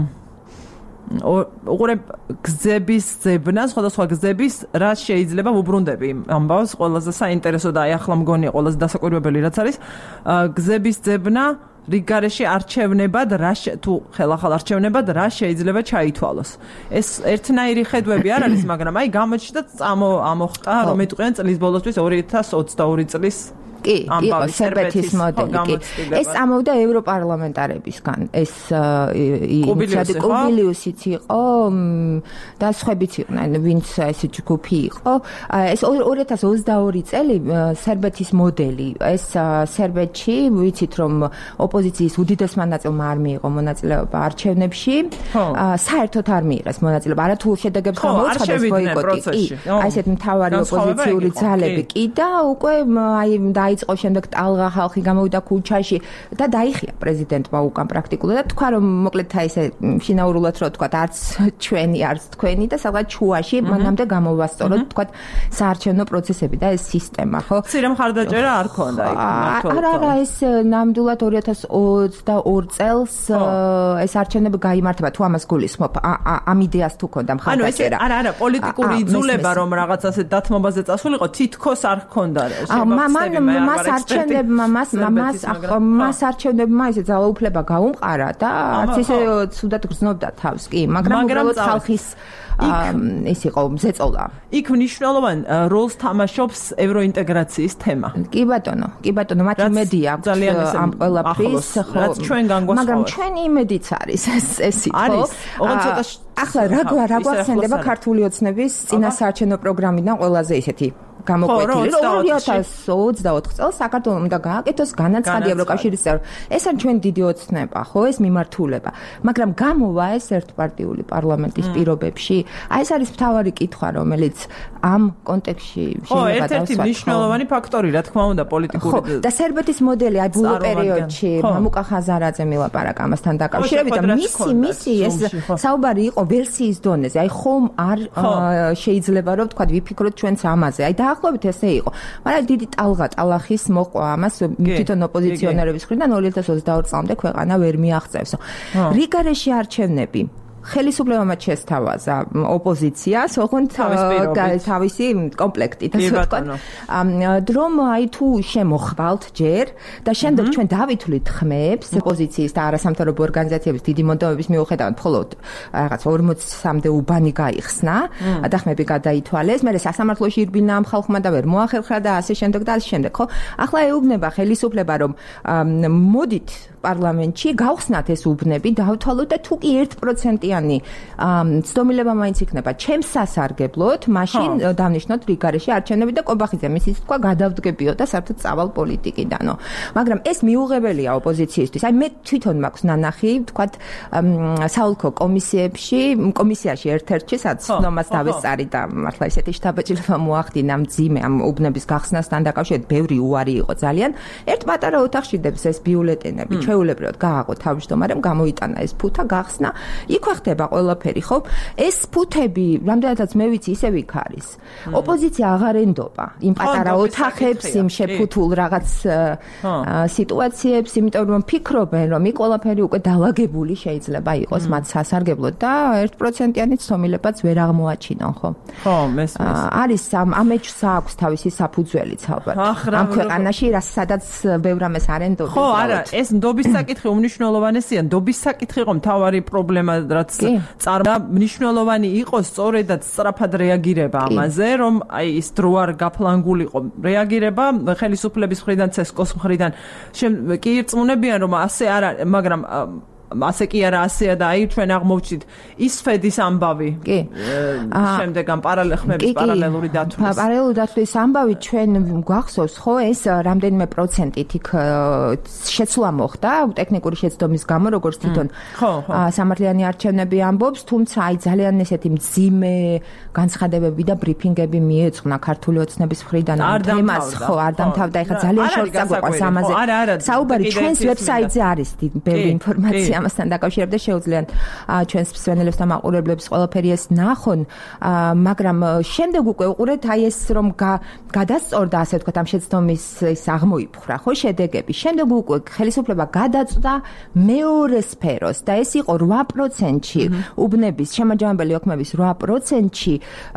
უყურებ გზების ძებნა, სხვადასხვა გზების რა შეიძლება ვუბრუნდები ამბავს, ყველაზე საინტერესო და აი ახლა მგონია ყველაზე დასაკვირვებელი რაც არის გზების ძებნა რიგარეში არჩევნებად რა თუ ხელახალ არჩევნებად რა შეიძლება ჩაითვალოს. ეს ერთნაირი ხედვები არ არის, მაგრამ აი გამოჩნდა წამო ამოხტა რომ ეტყვიან წლის ბოლოსთვის ორი ათას ოცდაორი წლის კი, იყო სერბეთის მოდელი, კი. ეს ამოვიდა ევროპარლამენტარებისგან. ეს კუბილიუსიც იყო და სხვაებიც იყვნენ, ვინც ეს ჯგუფი იყო. ეს ორი ათას ოცდაორი წელი სერბეთის მოდელი. ეს სერბეთში ვიცით რომ ოპოზიციის უდიდესმა ნაწილმა არ მიიღო მონაწილეობა არჩევნებში. საერთოდ არ მიიღეს მონაწილეობა. არათუ შედეგებს გამოუცხადეს ბოიკოტი. აი ესეთ მთავარი ოპოზიციური ძალები კი და უკვე აი დაიწყო შემდეგ ტალღა ხალხი გამოვიდა ქუჩაში და დაიხია პრეზიდენტმა უკან პრაქტიკულად და თქვა რომ მოკლედ აი ესე შინაურულად რო თქვა არც ჩვენი არც თქვენი და სადღაც შუაში მანამდე გამოვასწოროთ თქვა საარჩევნო პროცესები და ეს სისტემა ხო ცირე მხარდაჭერა არ ქონდა იქ მართლა არა არა ეს ნამდვილად ორი ათას ოცდაორი წელს ეს არჩევნები გაიმართება თუ ამას გულისხმობ ამ იდეას თუ ქონდა მხარდაჭერა არა არა პოლიტიკური იძულება რომ რაღაც ასე დათმობაზე წასულიყო თითქოს არ ქონდა მას არჩევნებმა მას მას მას არჩევნებმა ისე ძალაუფლება გაუმყარა და არც ისე ცუდად გრძნობდა თავს კი, მაგრამ უბრალოდ ხალხის ის იყო ზეწოლა. იქ მნიშვნელოვან როლს თამაშობს ევროინტეგრაციის თემა. კი ბატონო, კი ბატონო, მათი იმედი აქვს ამ ყველაფრის, ხო, ჩვენ განგვასწავლეთ. მაგრამ ჩვენი იმედიც არის ეს ესი, ხო? ახლა რა რა გვახსენდება ქართული ოცნების წინასაარჩევნო პროგრამიდან ყველაზე ისეთი გამოკვეთილი, რომ ორი ათას ოცდაოთხ წელს საქართველოს უნდა გააკეთოს განაცხადი ევროკავშირის წევრი. ეს არის ჩვენი დიდი ოცნება, ხო, ეს მიმართულება. მაგრამ გამოვა ეს ერთპარტიული პარლამენტის პირობებში? აი ეს არის მთავარი კითხვა, რომელიც ამ კონტექსტში შეიძლება დავსვათ. ხო, ერთ-ერთი მნიშვნელოვანი ფაქტორი, რა თქმა უნდა, პოლიტიკური. ხო, და სერბეთის მოდელი აი ბოლო პერიოდში მამუკა ხაზარაძე მილაპარაკა ამასთან დაკავშირებით და მისი მისი ეს საუბარი იყო ვერსიის დონეზე. აი ხომ არ შეიძლება რომ თქვა ვიფიქროთ ჩვენც ამაზე. აი დაახლოებით ესე იყო. მაგრამ დიდი ტალღა ტალახის მოყვა ამას თვითონ ოპოზიციონერების მხრიდან ორი ათას ოცდაორ წლამდე ქვეყანა ვერ მიაღწევსო. რიგარეში არჩევნები ხელისუფლებამ შესთავაზა ოპოზიციას, ოღონდ თავისი კომპლექტით, ასე ვთქვათ. რომ აი თუ შემოხვალთ ჯერ და შემდეგ ჩვენ დავითვლით ხმებს ოპოზიციის და არასამთავრობო ორგანიზაციების დიდი მონდომების მიუხედავად, მხოლოდ რაღაც ორმოცამდე უბანი გაიხსნა და ხმები გადაითვალეს, მერე სასამართლოში ირბინა ამ ხალხმა და ვერ მოახერხა და ასე შემდეგ და ასე შემდეგ, ხო? ახლა ეუბნება ხელისუფლება, რომ მოდით პარლამენტში გავხსნათ ეს უბნები, დავთვალოთ და თუ კი ერთ პროცენტიანი ცდომილება მაინც იქნება ჩემს სასარგებლოდ, მაშინ დავნიშნოთ რიგარეში არჩევნები და კობახიძე მისის თქვა გადავდგებიო და საერთოდ წავალ პოლიტიკიდანო. მაგრამ ეს მიუღებელია ოპოზიციისთვის. აი მე თვითონ მაქვს ნანახი, ვთქვათ, საოლქო კომისიებში, კომისიაში ერთ-ერთში სადაც ნომას დავესწარი და მართლა ისეთი შთაბეჭდილება მოახდინა მძიმე ამ უბნების გახსნასთან დაკავშირებით, ბევრი უარი იყო ძალიან. ერთ პატარა ოთახში დებს ეს ბიულეტენები, ჩვეულებრივად გააყო თავმჯდომარემ, გამოიტანა ეს ფუთა გახსნა. იქვე ხდება ყველაფერი, ხო? ეს ფუთები, რამდენადაც მე ვიცი, ისევ იქ არის. ოპოზიცია აღარ ენდობა იმ პატარა ოთახებს, იმ შეფუთულ რაღაც სიტუაციებს, იმიტომ რომ ფიქრობენ, რომ იქ ყველაფერი უკვე დაალაგებული შეიძლება იყოს მათ სასარგებლოდ და ერთ პროცენტიანი ცდომილებაც ვერ აღმოაჩინონ, ხო? ხო, მესმის. არის ამ ამეჩს აქვს თავისი საფუძველიც ალბათ. ამ ქვეყანაში, სადაც ბევრ ამას არ ენდობენ. ხო, არა, ეს ნდობის საკითხი უმნიშვნელოვანესია. ნდობის საკითხი იყო მთავარი პრობლემა, რაც წარდა მნიშვნელოვანი იყო სწორედაც სწრაფად რეაგირება ამაზე, რომ აი ის დრო არ გაფლანგულიყო რეაგირება ხელისუფლების მხრიდან, ცესკოს მხრიდან. კი ირწმუნებიან, რომ ასე არ არის, მაგრამ ასე კი არა, ასეა და აი ჩვენ აღმოვჩით ის ფედის ამბავი. კი. შემდეგ ამ პარალელხმების პარალელური დათვლის. პარალელური დათვლის ამბავი ჩვენ გვახსოვს, ხო, ეს რამდენიმე პროცენტით იქ შეცვლა მოხდა ტექნიკური შეცდომის გამო, როგორც თვითონ სამართლიანი არჩევნები ამბობს, თუმცა აი ძალიან ესეთი მძიმე განცხადებები და ბრიფინგები მიეძღვნა ქართული ოცნების მხრიდან ამ თემას, ხო, არ დამთავრდა, ეხლა ძალიან შორს დაგვეყვანს ამაზე. საუბარი ჩვენს ვებსაიტზე არის ბევრი ინფორმაცია ამასთან დაკავშირებით და შეუძლიათ ჩვენს მსმენელებს და მაყურებლებს ყველაფერი ეს ნახონ, მაგრამ შემდეგ უკვე უყურეთ აი ეს რომ გადასწორდა, ასე ვთქვათ, ამ შეცდომის ის აღმოიფხვრა, ხო, შედეგები. შემდეგ უკვე ხელისუფლება გადაწყვიტა მეორე სფეროს და ეს იყო რვა პროცენტში უბნების შემაჯამებელი ოქმების რვა პროცენტში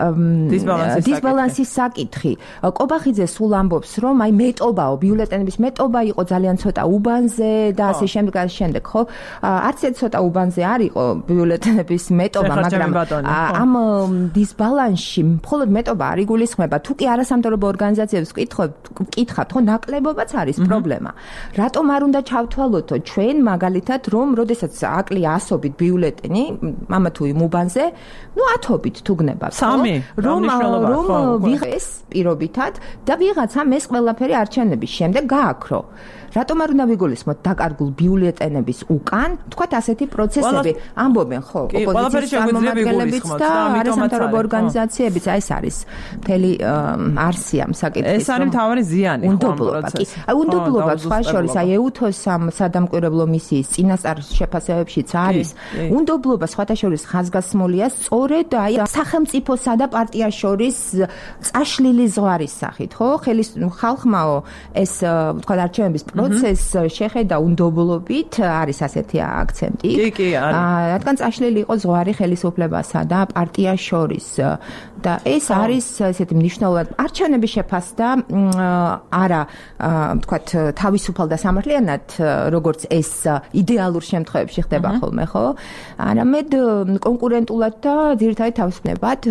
დისბალანსის საკითხი. კობახიძე სულ ამბობს, რომ აი მეტობაო, ბიულეტენების მეტობა იყო ძალიან ცოტა უბანზე და ასე შემდეგ, ასე შემდეგ, ხო? არც ერთ ცოტა უბანზე არ იყო ბიულეტენების მეტობა, მაგრამ ამ დისბალანსში მხოლოდ მეტობა არ იგულისხმება. თუ კი არასამთავრობო ორგანიზაციებს ვკითხავთ, ხო, ნაკლებობაც არის პრობლემა. რატომ არ უნდა ჩავთვალოთო ჩვენ მაგალითად, რომ როდესაც აკლია ასობით ბიულეტენი, ამა თუ იმ უბანზე, ნუ ათობით თუ გნებავთ, რომ რომ ვიღეს პირობითად და ვიღაცამ ეს ყველაფერი არჩევნების შემდეგ გააქრო. რატომ არ უნდა ვიგულისხმოთ დაკარგულ ბიულეტენების უკან, თქვათ ასეთი პროცესები ამბობენ, ხო, ოპოზიციის წარმომადგენლებიც და არასამთავრობო ორგანიზაციებიც, აი ეს არის მთელი არსი ამ საკითხის. ეს არის მთავარი ზიანი ხო ამ პროცესში. აი უნდობლობა სხვა შორის, აი ეუთოს ამ სადამკვირვებლო მისიის წინასწარ შეფასებებშიც არის. უნდობლობა სხვათა შორის ხაზგასმულია სწორედ აი სახელმწიფოსა და პარტიას შორის წაშლილი ზღვარის სახით, ხო? ხელის ხალხმაო ეს თქვათ არჩევნების პროცესს შეხედა უნდობლობით, არის ასეთი აქცენტი. კი, კი, არის. რადგან წაშლილი იყო ზღვარი ხელისუფლებასა და პარტიას შორის და ეს არის ესეთი მნიშვნელოვანი არჩევნების შეფასდა არა ვთქვათ თავისუფალ და სამართლიანად როგორც ეს იდეალურ შემთხვევებში ხდება ხოლმე ხო? არამედ კონკურენტულად და ძირითადად თავისუფლებად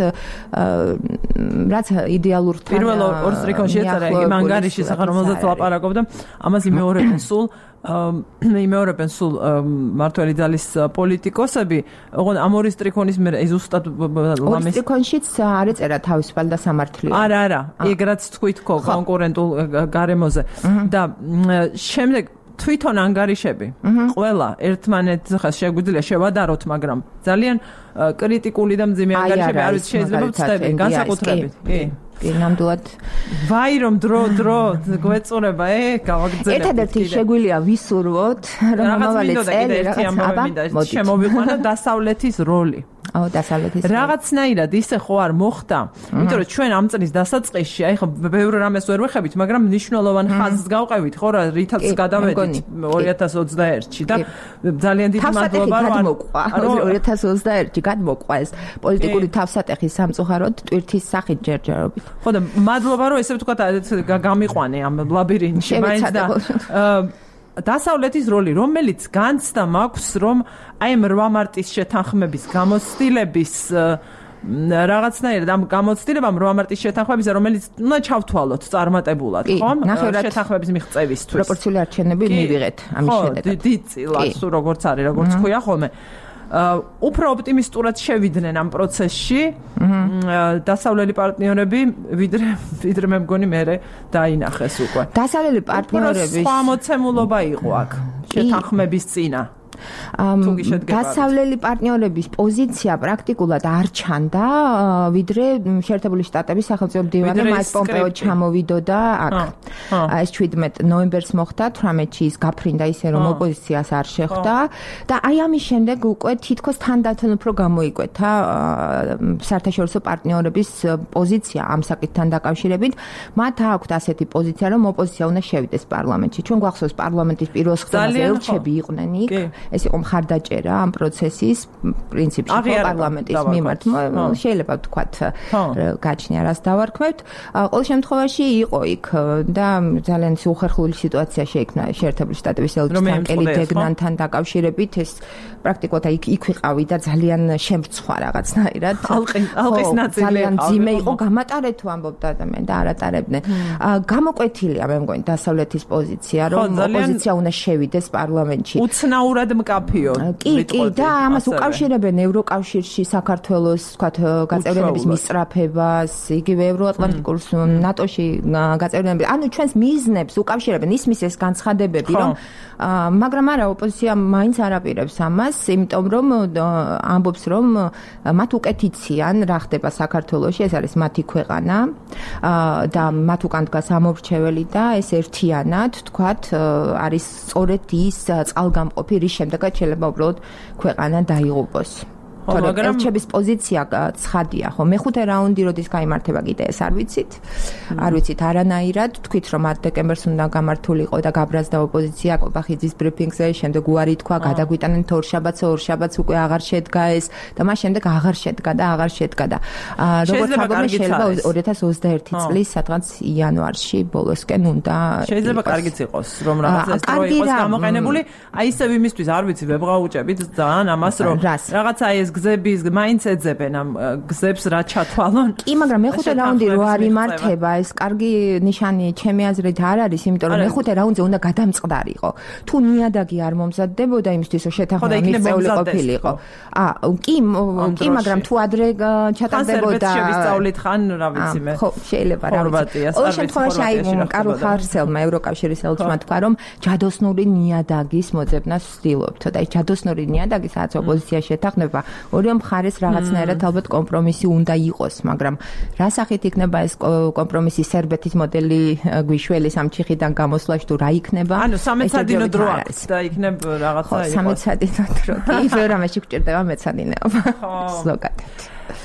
რაც იდეალურთან პირველ ორ სტრიქონში ეწერა იმ ანგარიში სახან რომელზეც ლაპარაკობდა ამას იმეორებენ სულ იმეორებენ სულ მართველი ძალის პოლიტიკოსები ოღონდ ამ ორი სტრიქონის მე ზუსტად ლამის სტრიქონშიც არ ეწერა თავისუფალ და სამართლიანი არა არა ეგრაც თქვით ხო კონკურენტულ გარემოზე და შემდეგ თვითონ ანგარიშები ყველა ერთმანეთს ხა შეგვიძლია შევადაროთ მაგრამ ძალიან კრიტიკული და მძიმე ანგარიშები არის შეიძლება ვწდები განსაკუთრებით კი კი ნამდვილად ვაი რომ დრო დრო გვეწურება ე გავაგრძელებთ ერთადერთი შეგვიძლია ვისურვოთ რომ მომავალი წელი რაღაც აბა შემოვიყვანა დასავლეთის როლი აუ დასავლეთის რაღაცნაირად ისე ხო არ მოხდა იმიტომ რომ ჩვენ ამ წლის დასაწყისში აი ხო ბევრ რამეს ვერ ვეხებით მაგრამ მნიშვნელოვან ხაზს გავყევით ხო რა რითაც გადავედით ორი ათას ოცდაერთში და ძალიან დიდი მადლობა რომ ორი ათას ოცდაერთში გადმოყვა ეს პოლიტიკური თავსატეხი სამწუხაროდ ტვირთის სახით ჯერჯერობით ხო და მადლობა რომ ესე ვთქვათ გამიყვანე ამ ლაბირინთში მაინც და დასავლეთის როლი რომელიც განცდა მაქვს რომ აი ამ რვა მარტის შეთანხმების გამოცდილების რაღაცნაირად ამ გამოცდილებამ რვა მარტის შეთანხმებისა რომელიც უნდა ჩავთვალოთ წარმატებულად ხო შეთანხმების მიღწევისთვის პროპორციული არჩევნები მივიღეთ ამის შედეგად ხო დიდწილად სულ როგორც არის როგორც ქვია ხოლმე უფრო ოპტიმისტურად შევიდნენ ამ პროცესში დასავლელი პარტნიორები ვიდრე ვიდრე მე მგონი მე დაინახეს უკვე დასავლელი პარტნიორების სხვა მოცემულობა იყო აქ შეთანხმების წინა დასავლელი პარტნიორების პოზიცია პრაქტიკულად არ ჩანდა ვიდრე შეერთებული შტატების სახელმწიფო მდივანი მაიკ პომპეო ჩამოვიდოდა აქ ეს შვიდმეტ ნოემბერს მოხდა თვრამეტში ის გაფრინდა ისე რომ ოპოზიციას არ შეხვდა და აი ამის შემდეგ უკვე თითქოს თანდათან უფრო გამოიკვეთა საერთაშორისო პარტნიორების პოზიცია ამ საკითხთან დაკავშირებით მათ აქვთ ასეთი პოზიცია რომ ოპოზიცია უნდა შევიდეს პარლამენტში ჩვენ გვახსოვს პარლამენტის პირველ სხდომაზე ელჩები იყვნენ იქ ეს იყო მხარდაჭერა ამ პროცესის პრინციპში პარლამენტის მიმართ შეიძლება ვთქვათ გაჩნია რას დავარქმევთ ყოველ შემთხვევაში იყო იქ და ძალიან უხერხული სიტუაცია შეიქმნა შეერთებული შტატების ელჩთან კელი დეგნანთან დაკავშირებით ეს პრაქტიკულად იქ იქ ვიყავი და ძალიან შემრცხვა რაღაცნაირად ალყის ნაწილი ძალიან ძიმე იყო გამატარეთ თუ ამბობდა ადამიანი და არ ატარებდნენ გამოკვეთილია მე მგონი დასავლეთის პოზიცია რომ ოპოზიცია უნდა შევიდეს პარლამენტში უცნაურად მკაფიო კი კი და ამას უკავშირებენ ევროკავშირში საქართველოს ვთქვათ გაწევრიანების მისწრაფებას იგივე ევროატლანტიკურ ნატოში გაწევრიანების ანუ ჩვენს მიზნებს უკავშირებენ ისმის ეს განცხადებები რომ მაგრამ არა ოპოზიცია მაინც არ აპირებს ამას იმიტომ რომ ამბობს რომ მათ უკეთიციან რა ხდება საქართველოში ეს არის მათი ქვეყანა და მათ უკან დგას ამორჩეველი და ეს ერთიანად ვთქვათ არის სწორედ ის წყალგამყოფი რის შემდეგაც შეიძლება უბრალოდ ქვეყანა დაიღუპოს მაგრამ ელჩების პოზიცია ცხადია ხო მეხუთე რაუნდი როდის გაიმართება კიდე ეს არ ვიცით არ ვიცით არანაირად თქვით რომ ათ დეკემბერს უნდა გამართულიყო და გაბრაზდა ოპოზიცია კობახიძის ბრიფინგზე შემდეგ უარი თქვა გადაგვიტანენ თორშაბათს ორშაბათს უკვე აღარ შედგა ეს და მას შემდეგ აღარ შედგა და აღარ შედგა და როგორც აღარ შეიძლება ორი ათას ოცდაერთი წლის სადღაც იანვარში ბოლოსკენ უნდა შეიძლება კარგიც იყოს რომ რაღაცა ეს რო იყოს გამოყენებული აი ისევ იმისთვის არ ვიცი ვებღაუჭებით ძალიან ამას რომ რაღაცა ეს გზების მაინც ეძებენ ამ გზებს რა ჩათვალონ. კი, მაგრამ მეხუთე რაუნდი რო არ იმართება, ეს კარგი ნიშანი ჩემი აზრით არ არის, იმიტომ რომ მეხუთე რაუნდზე უნდა გადამწყდარიყო. თუ ნიადაგი არ მომზადდებოდა იმისთვის, რომ შეთანხმება მიღწეული ყოფილიყო. აა, კი, კი, მაგრამ თუ ადრე ჩატარდებოდა შევისწავლით ხან, რა ვიცი მე. ხო, შეიძლება რა ვიცი. ყოველ შემთხვევაში აი კარლ ხარცელმა ევროკავშირის ელჩმა თქვა, რომ ჯადოსნური ნიადაგის მოძებნას ვცდილობთ. და ეს ჯადოსნური ნიადაგი, სადაც ოპოზიცია შეთანხმება ორივე მხარეს რაღაცნაირად ალბათ კომპრომისი უნდა იყოს, მაგრამ რა სახით იქნება ეს კომპრომისი სერბეთის მოდელი გვიშველი სამჩიხიდან გამოსვლაში თუ რა იქნება? ანუ სამეცადინო დრო აქვს და იქნებ რაღაცა იყოს. სამეცადინო დრო. კი, ვერამაში გვჭირდება მეცადინეობა. ზოგადად.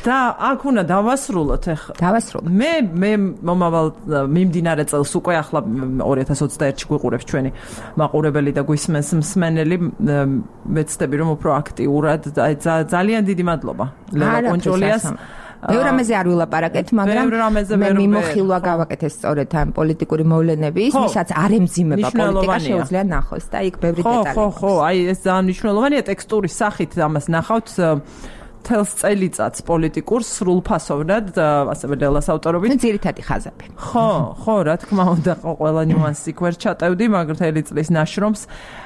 და აქ უნდა დავასრულოთ ახლა. დავასრულოთ. მე მე მომავალ მიმდინარე წელს უკვე ახლა ორი ათას ოცდაერთში გვიყურებს ჩვენი მაყურებელი და გვისმენს მსმენელი, მეცდები რომ უფრო აქტიურად ძალიან დიდი მადლობა ლელა კონჭოლიას. ბევრ რამეზე არ ვილაპარაკეთ, მაგრამ მე მიმოხილვა გავაკეთე სწორედ ამ პოლიტიკური მოვლენების, ვისაც არ ემძიმება პოლიტიკა შეუძლია ნახოს და იქ ბევრი დეტალი. ხო, ხო, აი ეს ძალიან მნიშვნელოვანია ტექსტურის სახით ამას ნახავთ თელს წელიწადს პოლიტიკურს სრულფასოვნად, ასევე ლელას ავტორობით. ძირითადი ხაზები. ხო, ხო, რა თქმა უნდა, ყველა ნიუანსი ვერ ჩატევდი, მაგრამ თელი წლის ნაშრომს.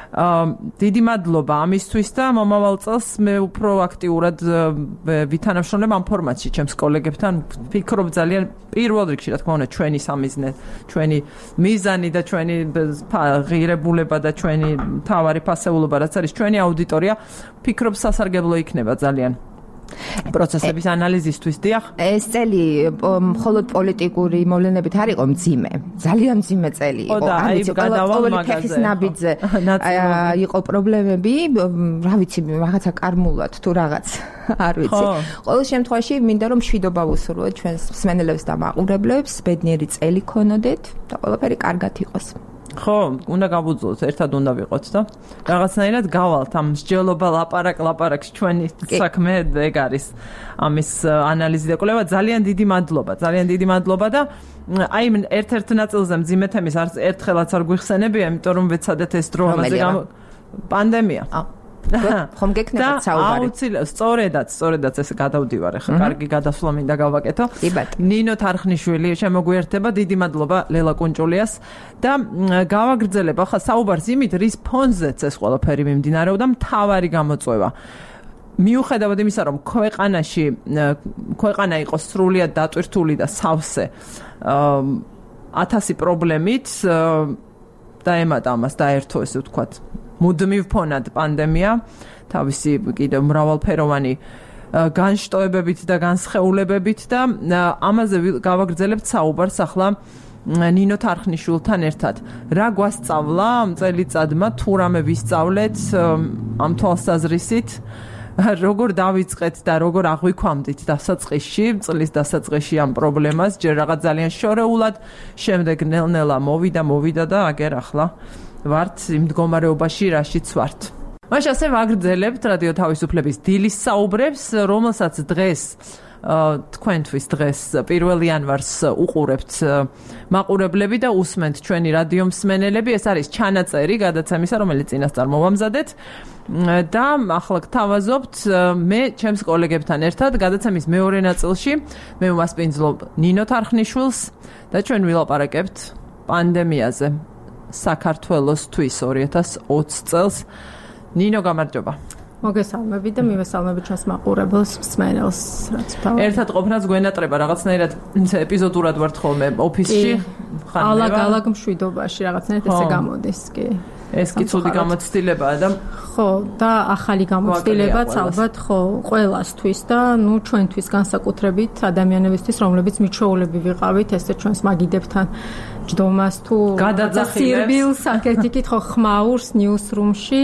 დიდი მადლობა ამისთვის და მომავალ წელს მე უფრო აქტიურად ვითანამშრომლებ ამ ფორმატში ჩემს კოლეგებთან. ვფიქრობ ძალიან პირველ რიგში, რა თქმა უნდა, ჩვენი სამიზნე, ჩვენი მიზანი და ჩვენი ღირებულება და ჩვენი მთავარი ფასეულობა, რაც არის ჩვენი აუდიტორია, ვფიქრობ სასარგებლო იქნება ძალიან. პროცესების ანალიზისთვის, დიახ. ეს წელი მხოლოდ პოლიტიკური მოვლენებით არ იყო მძიმე. ძალიან მძიმე წელი იყო. აი, გადავალ მაგაზე. ნაბიჯზე იყო პრობლემები, რა ვიცი, რაღაცა კარმულად თუ რაღაც, არ ვიცი. ყოველ შემთხვევაში მინდა რომ მშვიდობა ვუსურვოთ ჩვენს მსმენელებს და მაყურებლებს, ბედნიერი წელი ქონოდეთ და ყველაფერი კარგად იყოს. ხო, უნდა გავუძლოთ, ერთად უნდა ვიყოთ და რაღაცნაირად გავალთ ამ მსჯელობა ლაპარაკ ლაპარაკს ჩვენი საქმე ეგ არის ამის ანალიზი და კვლევა. ძალიან დიდი მადლობა, ძალიან დიდი მადლობა და აი ერთ-ერთ ნაწილზე მძიმე თემის არც ერთხელაც არ გვიხსენებია, იმიტომ რომ ვეცადეთ ეს დრო ამაზე პანდემია. ხომ გეკნებათ საუბარი. აუცილებლად, სწორედაც, სწორედაც ეს გადავდივარ ახლა. კარგი გადასვლა მინდა გავაკეთო. ნინო თარხნიშვილი შემოგვიერთება. დიდი მადლობა ლელა კონჭოლიას და გავაგრძელებ ახლა საუბარს იმით, რის ფონზეც ეს ყველაფერი მიმდინარეობდა, მთავარი გამოწვევა. მიუხედავად იმისა, რომ ქვეყანაში ქვეყანა იყო სრულიად დატვირთული და სავსე ათასი პრობლემით და ემატა ამას დაერთო, ესე ვთქვათ, მუდმივ ფონად პანდემია, თავისი კიდევ მრავალფეროვანი განშტოებებით და განსხეულებებით და ამაზე გავაგრძელებთ საუბარს ახლა ნინო თარხნიშვილთან ერთად. რა გვასწავლა ამ წელიწადმა, თუ რამე ვისწავლეთ ამ თვალსაზრისით, როგორ დავიწყეთ და როგორ აღვიქვამდით დასაწყისში, წლის დასაწყისში ამ პრობლემას, ჯერ რაღაც ძალიან შორეულად, შემდეგ ნელ-ნელა მოვიდა, მოვიდა და აგერ ახლა ვართ იმ მდგომარეობაში, რაშიც ვართ. მაშინ ასე ვაგრძელებთ რადიო თავისუფლების დილის საუბრებს, რომელსაც დღეს თქვენთვის დღეს პირველ იანვარს უყურებთ მაყურებლები და უსმენთ ჩვენი რადიო მსმენელები. ეს არის ჩანაწერი გადაცემისა, რომელიც წინასწარ მოვამზადეთ და ახლა გთავაზობთ მე ჩემს კოლეგებთან ერთად გადაცემის მეორე ნაწილში. მე ვმასპინძლობ ნინო თარხნიშვილს და ჩვენ ვილაპარაკებთ პანდემიაზე საქართველოსთვის ორი ათას ოცი წელს. ნინო, გამარჯობა. მოგესალმები და მივესალმები ჩვენს მაყურებელს, მსმენელს, რაც თავად. ერთად ყოფნაც გვენატრება რაღაცნაირად ეპიზოდურად ვართ ხოლმე ოფისში. ალაგ-ალაგ მშვიდობაში რაღაცნაირად ესე გამოდის, კი. ეს კი ცუდი გამოცდილებაა და ხო, და ახალი გამოცდილებაც ალბათ ხო ყველასთვის და ნუ ჩვენთვის განსაკუთრებით ადამიანებისთვის, რომლებიც მიჩვეულები ვიყავით ესე ჩვენს მაგიდებთან ჯდომას თუ გადაძახილებს საკეთიკით ხო ხმაურს ნიუსრუმში,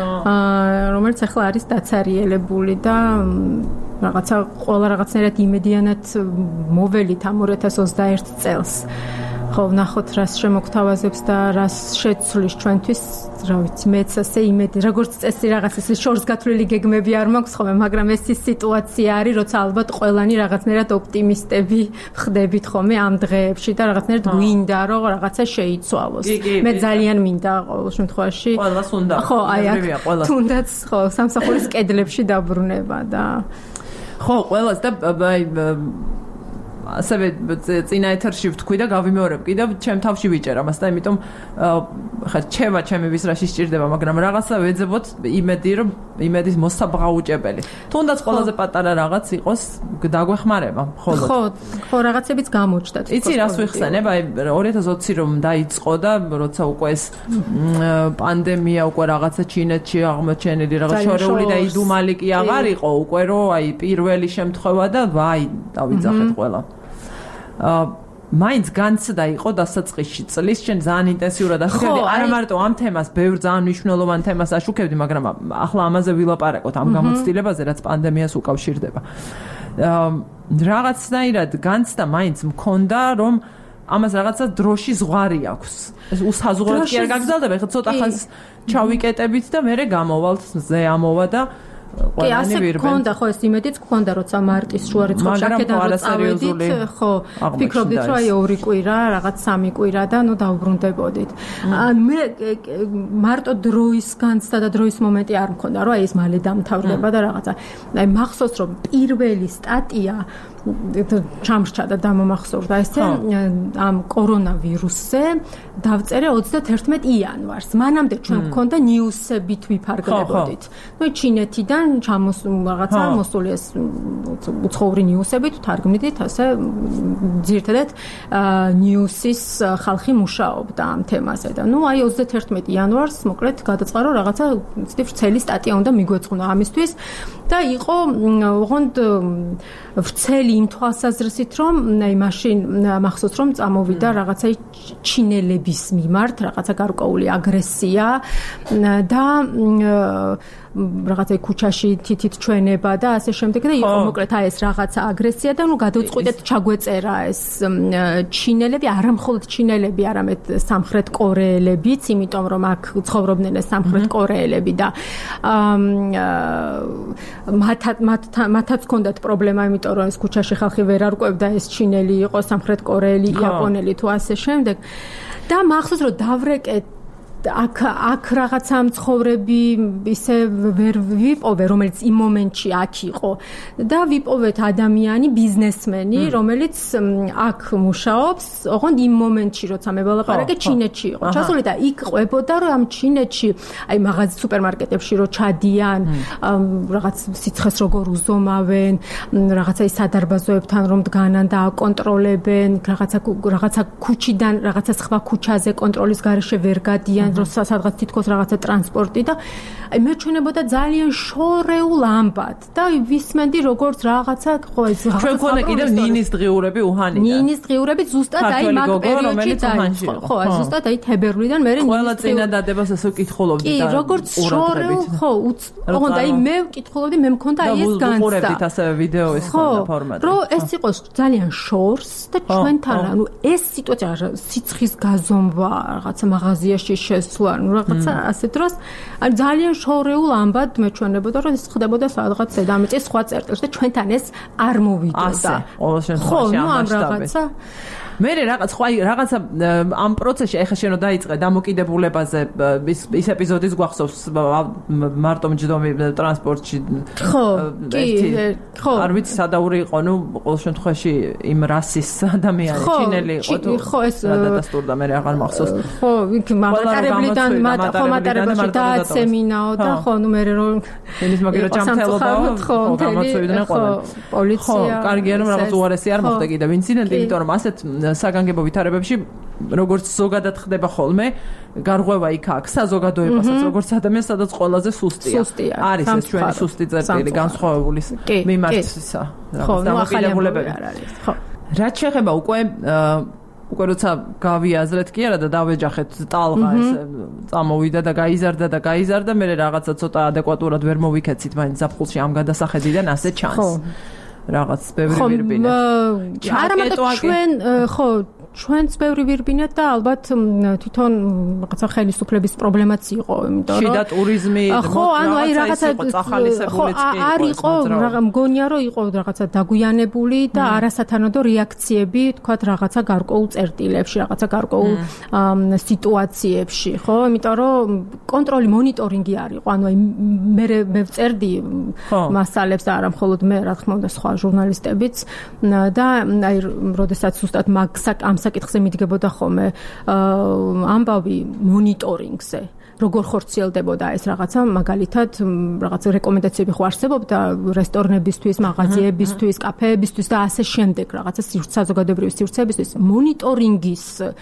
რომელიც ახლა არის დაცარიელებული და რაღაცა ყველა რაღაცნაირად იმედიანად მოველით ამ ორი ათას ოცდაერთი წელს. ხო, ნახოთ რას შემოგთავაზებს და რას შეცვლის ჩვენთვის, რა ვიცი, მეც ასე იმედი, როგორც წესი რაღაც ეს შორს გათვლილი გეგმები არ მაქვს ხოლმე, მაგრამ ეს ის სიტუაცია არის, როცა ალბათ ყველანი რაღაცნაირად ოპტიმისტები ხდებით ხოლმე ამ დღეებში და რაღაცნაირად გვინდა რომ რაღაცა შეიცვალოს. მე ძალიან მინდა ყოველ შემთხვევაში. ყველას უნდა. ხო, აი აქ თუნდაც ხო, სამსახურის კედლებში დაბრუნება და ხო, ყველას და აი ასევე წინა ეთერში ვთქვი და გავიმეორებ კიდევ ჩემ თავში ვიჭერ ამას და იმიტომ ხა ჩემა ჩემი ვის რაში სჭირდება, მაგრამ რაღაცა ვეძებოთ იმედი რომ იმედის მოსაბღაუჭებელი. თუნდაც ყველაზე პატარა რაღაც იყოს დაგვეხმარება მხოლოდ. ხო, ხო რაღაცებიც გამოჩნდა. იცი რას ვიხსენებ? აი ორი ათას ოცი რომ დაიწყო და როცა უკვე ეს პანდემია უკვე რაღაცა ჩინეთში აღმოჩენილი რაღაც შორეული და იდუმალი კი აღარ იყო უკვე რომ აი პირველი შემთხვევა და ვაი დავიძახეთ ყველა. აა მაინც განცდა იყო დასაწყისში წლის შენ ძალიან ინტენსიურად აშუქებდი არა მარტო ამ თემას, ბევრ ძალიან მნიშვნელოვან თემას აშუქებდი, მაგრამ ახლა ამაზე ვილაპარაკოთ ამ გამოცდილებაზე, რაც პანდემიას უკავშირდება. რაღაცნაირად განცდა მაინც მქონდა, რომ ამას რაღაცა დროში ზღვარი აქვს. ეს უსაზღვროდ კი არ გაგზავნება, ეხლა ცოტა ხანს ჩავიკეტებით და მერე გამოვალთ, ზე ამოვა და კი, ასე გქონდა, ხო, ეს იმედიც გქონდა, როცა მარტის შუა რიცხვებში აქედან რო წავედით, ხო, ფიქრობდით, რომ აი ორი კვირა, რაღაც სამი კვირა და ნუ დაუბრუნდებოდით. ან მე მარტო დროის განცდა და დროის მომენტი არ მქონდა, რომ აი ეს მალე დამთავრდება და რაღაცა. აი მახსოვს, რომ პირველი სტატია ჩამრჩა და დამომახსოვრდა ესე ამ კორონავირუსზე დავწერე ოცდაათერთმეტი იანვარს. მანამდე ჩვენ გქონდა ნიუსებით ვიფარგლებოდით. ნუ ჩინეთიდან ჩამოს რაღაცა მოსული ეს უცხოური ნიუსებით თარგმნით, ასე ძირთადად ნიუსის ხალხი მუშაობდა ამ თემაზე და ნუ აი ოცდაათერთმეტი იანვარს მოკლედ გადაწყდა რომ რაღაცა ცივ ვრცელი სტატია უნდა მიგვეწყნა ამისთვის და იყო ოღონდ ვრცელი იმ თვალსაზრისით რომ აი მაშინ მახსოვს რომ წამოვიდა რაღაცა ჩინელების მიმართ რაღაცა გარკვეული აგრესია და რაღაცა ქუჩაში თითით ჩვენება და ასე შემდეგ და იყო მოკლედ აი ეს რაღაცა აგრესია და ნუ გადავწყვიტეთ ჩაგვეწერა ეს ჩინელები, არა მხოლოდ ჩინელები, არამედ სამხრეთ კორეელებიც, იმიტომ რომ აქ ცხოვრობდნენ ეს სამხრეთ კორეელები და მათაც ჰქონდათ პრობლემა, იმიტომ რომ ეს ქუჩაში ხალხი ვერ არკვევდა ეს ჩინელი იყო, სამხრეთ კორეელი, იაპონელი თუ ასე შემდეგ. და მახსოვს რომ დავრეკეთ აქ აქ რაღაცა მცხოვრები ისე ვერ ვიპოვე, რომელიც იმ მომენტში აქ იყო და ვიპოვეთ ადამიანი, ბიზნესმენი, რომელიც აქ მუშაობს, ოღონდ იმ მომენტში, როცა მე ვალაპარაკე, ჩინეთში იყო. ჩასული და იქ ყვებოდა, რომ ამ ჩინეთში, აი მაღაზ სუპერმარკეტებში რო ჩადიან, რაღაც სიცხეს როგორ უზომავენ, რაღაცა ის სადარბაზოებთან რომ დგანან და აკონტროლებენ, რაღაცა რაღაცა ქუჩიდან, რაღაცა სხვა ქუჩაზე კონტროლის გარეშე ვერ გადიან. სადღაც თითქოს რაღაცა ტრანსპორტი და აი მე ჩვენებოდა ძალიან შორეულ ამბად და ვისმენდი როგორც რაღაცა ხო ეს ჩვენ ქონა კიდევ ნინის დღიურები უჰანიდან ნინის დღიურები ზუსტად აი მაგ პერიოდში დაიწყო ხო აი ზუსტად აი თებერვლიდან მე ნინის ყველა წინადადებას ასე ვკითხულობდი და კი როგორც შორეულ ხო ოღონდ აი მე ვკითხულობდი მე მქონდა აი ეს განცდა უყურებდით ასე ვიდეოის ფორმატი რომ ეს იყოს ძალიან შორს და ჩვენთან ანუ ეს სიტუაცია სიცხის გაზომვა რაღაცა მაღაზიაში შესვლა ანუ რაღაცა ასე დროს ან ძალიან შორეულ ამბად მეჩვენებოდა რომ ეს ხდებოდა სადღაც დედამიწის სხვა წერტილში და ჩვენთან ეს არ მოვიდოდა. ასე, ყოველ შემთხვევაში ამ მასშტაბით. მე რაღაც ხო აი რაღაცა ამ პროცესში ეხა შენო დაიწყე დამოკიდებულებაზე ის ის ეპიზოდის გვახსოვს მარტო მჯდომი ტრანსპორტში ხო კი ხო არ ვიცი სადაური იყო ნუ ყოველ შემთხვევაში იმ რასის ადამიანი ჩინელი იყო თუ ხო ეს დადასტურდა მე აღარ მახსოვს ხო იქ მატარებლიდან ხო მატარებელში დააცემინაო და ხო ნუ მე რომ ენის მაგერო ჯამთელობაო ხო გამოწვევდნენ ყველა პოლიცია ხო კარგია რომ რაღაც უარესი არ მოხდა კიდევ ინციდენტი იმიტომ რომ ასეთ საგანგებო ვითარებებში როგორც ზოგადად ხდება ხოლმე გარღვევა იქ აქვს საზოგადოებასაც როგორც ადამიანს სადაც ყველაზე სუსტია არის ეს ჩვენი სუსტი წერტილი განსხვავებული მიმართ ისა რაღაც დამოკიდებულებები არ არის ხო რაც შეეხება უკვე უკვე როცა გავიაზრეთ კი არა და დავეჯახეთ ტალღა ეს წამოვიდა და გაიზარდა და გაიზარდა მე რაღაცა ცოტა ადეკვატურად ვერ მოვიქეცით მაინც ზაფხულში ამ გადასახედიდან ასე ჩანს რაღაც ბევრი ვირბინეთ. არა მაგრამ ჩვენ ხო ჩვენც ბევრი ვირბინეთ და ალბათ თვითონ რაღაცა ხელისუფლების პრობლემაც იყო, იმიტომ რომ შიდა ტურიზმი ხო ანუ აი რაღაცა წახალისებულიც კი არ იყო, რა მგონია რომ იყო რაღაცა დაგვიანებული და არასათანადო რეაქციები, თქვათ რაღაცა გარკვეულ წერტილებში, რაღაცა გარკვეულ სიტუაციებში, ხო? იმიტომ რომ კონტროლი, მონიტორინგი არ იყო, ანუ აი მე მე ვწერდი მასალებს და არა მხოლოდ მე, რა თქმა უნდა, სხვა ჟურნალისტებიც და აი როდესაც ზუსტად მაგ ამ საკითხზე მიდგებოდა ხოლმე ამბავი მონიტორინგზე როგორ ხორციელდებოდა ეს რაღაცა მაგალითად რაღაც რეკომენდაციები ხო არსებობდა რესტორნებისთვის, მაღაზიებისთვის, კაფეებისთვის და ასე შემდეგ რაღაცა საზოგადოებრივი სივრცეებისთვის მონიტორინგის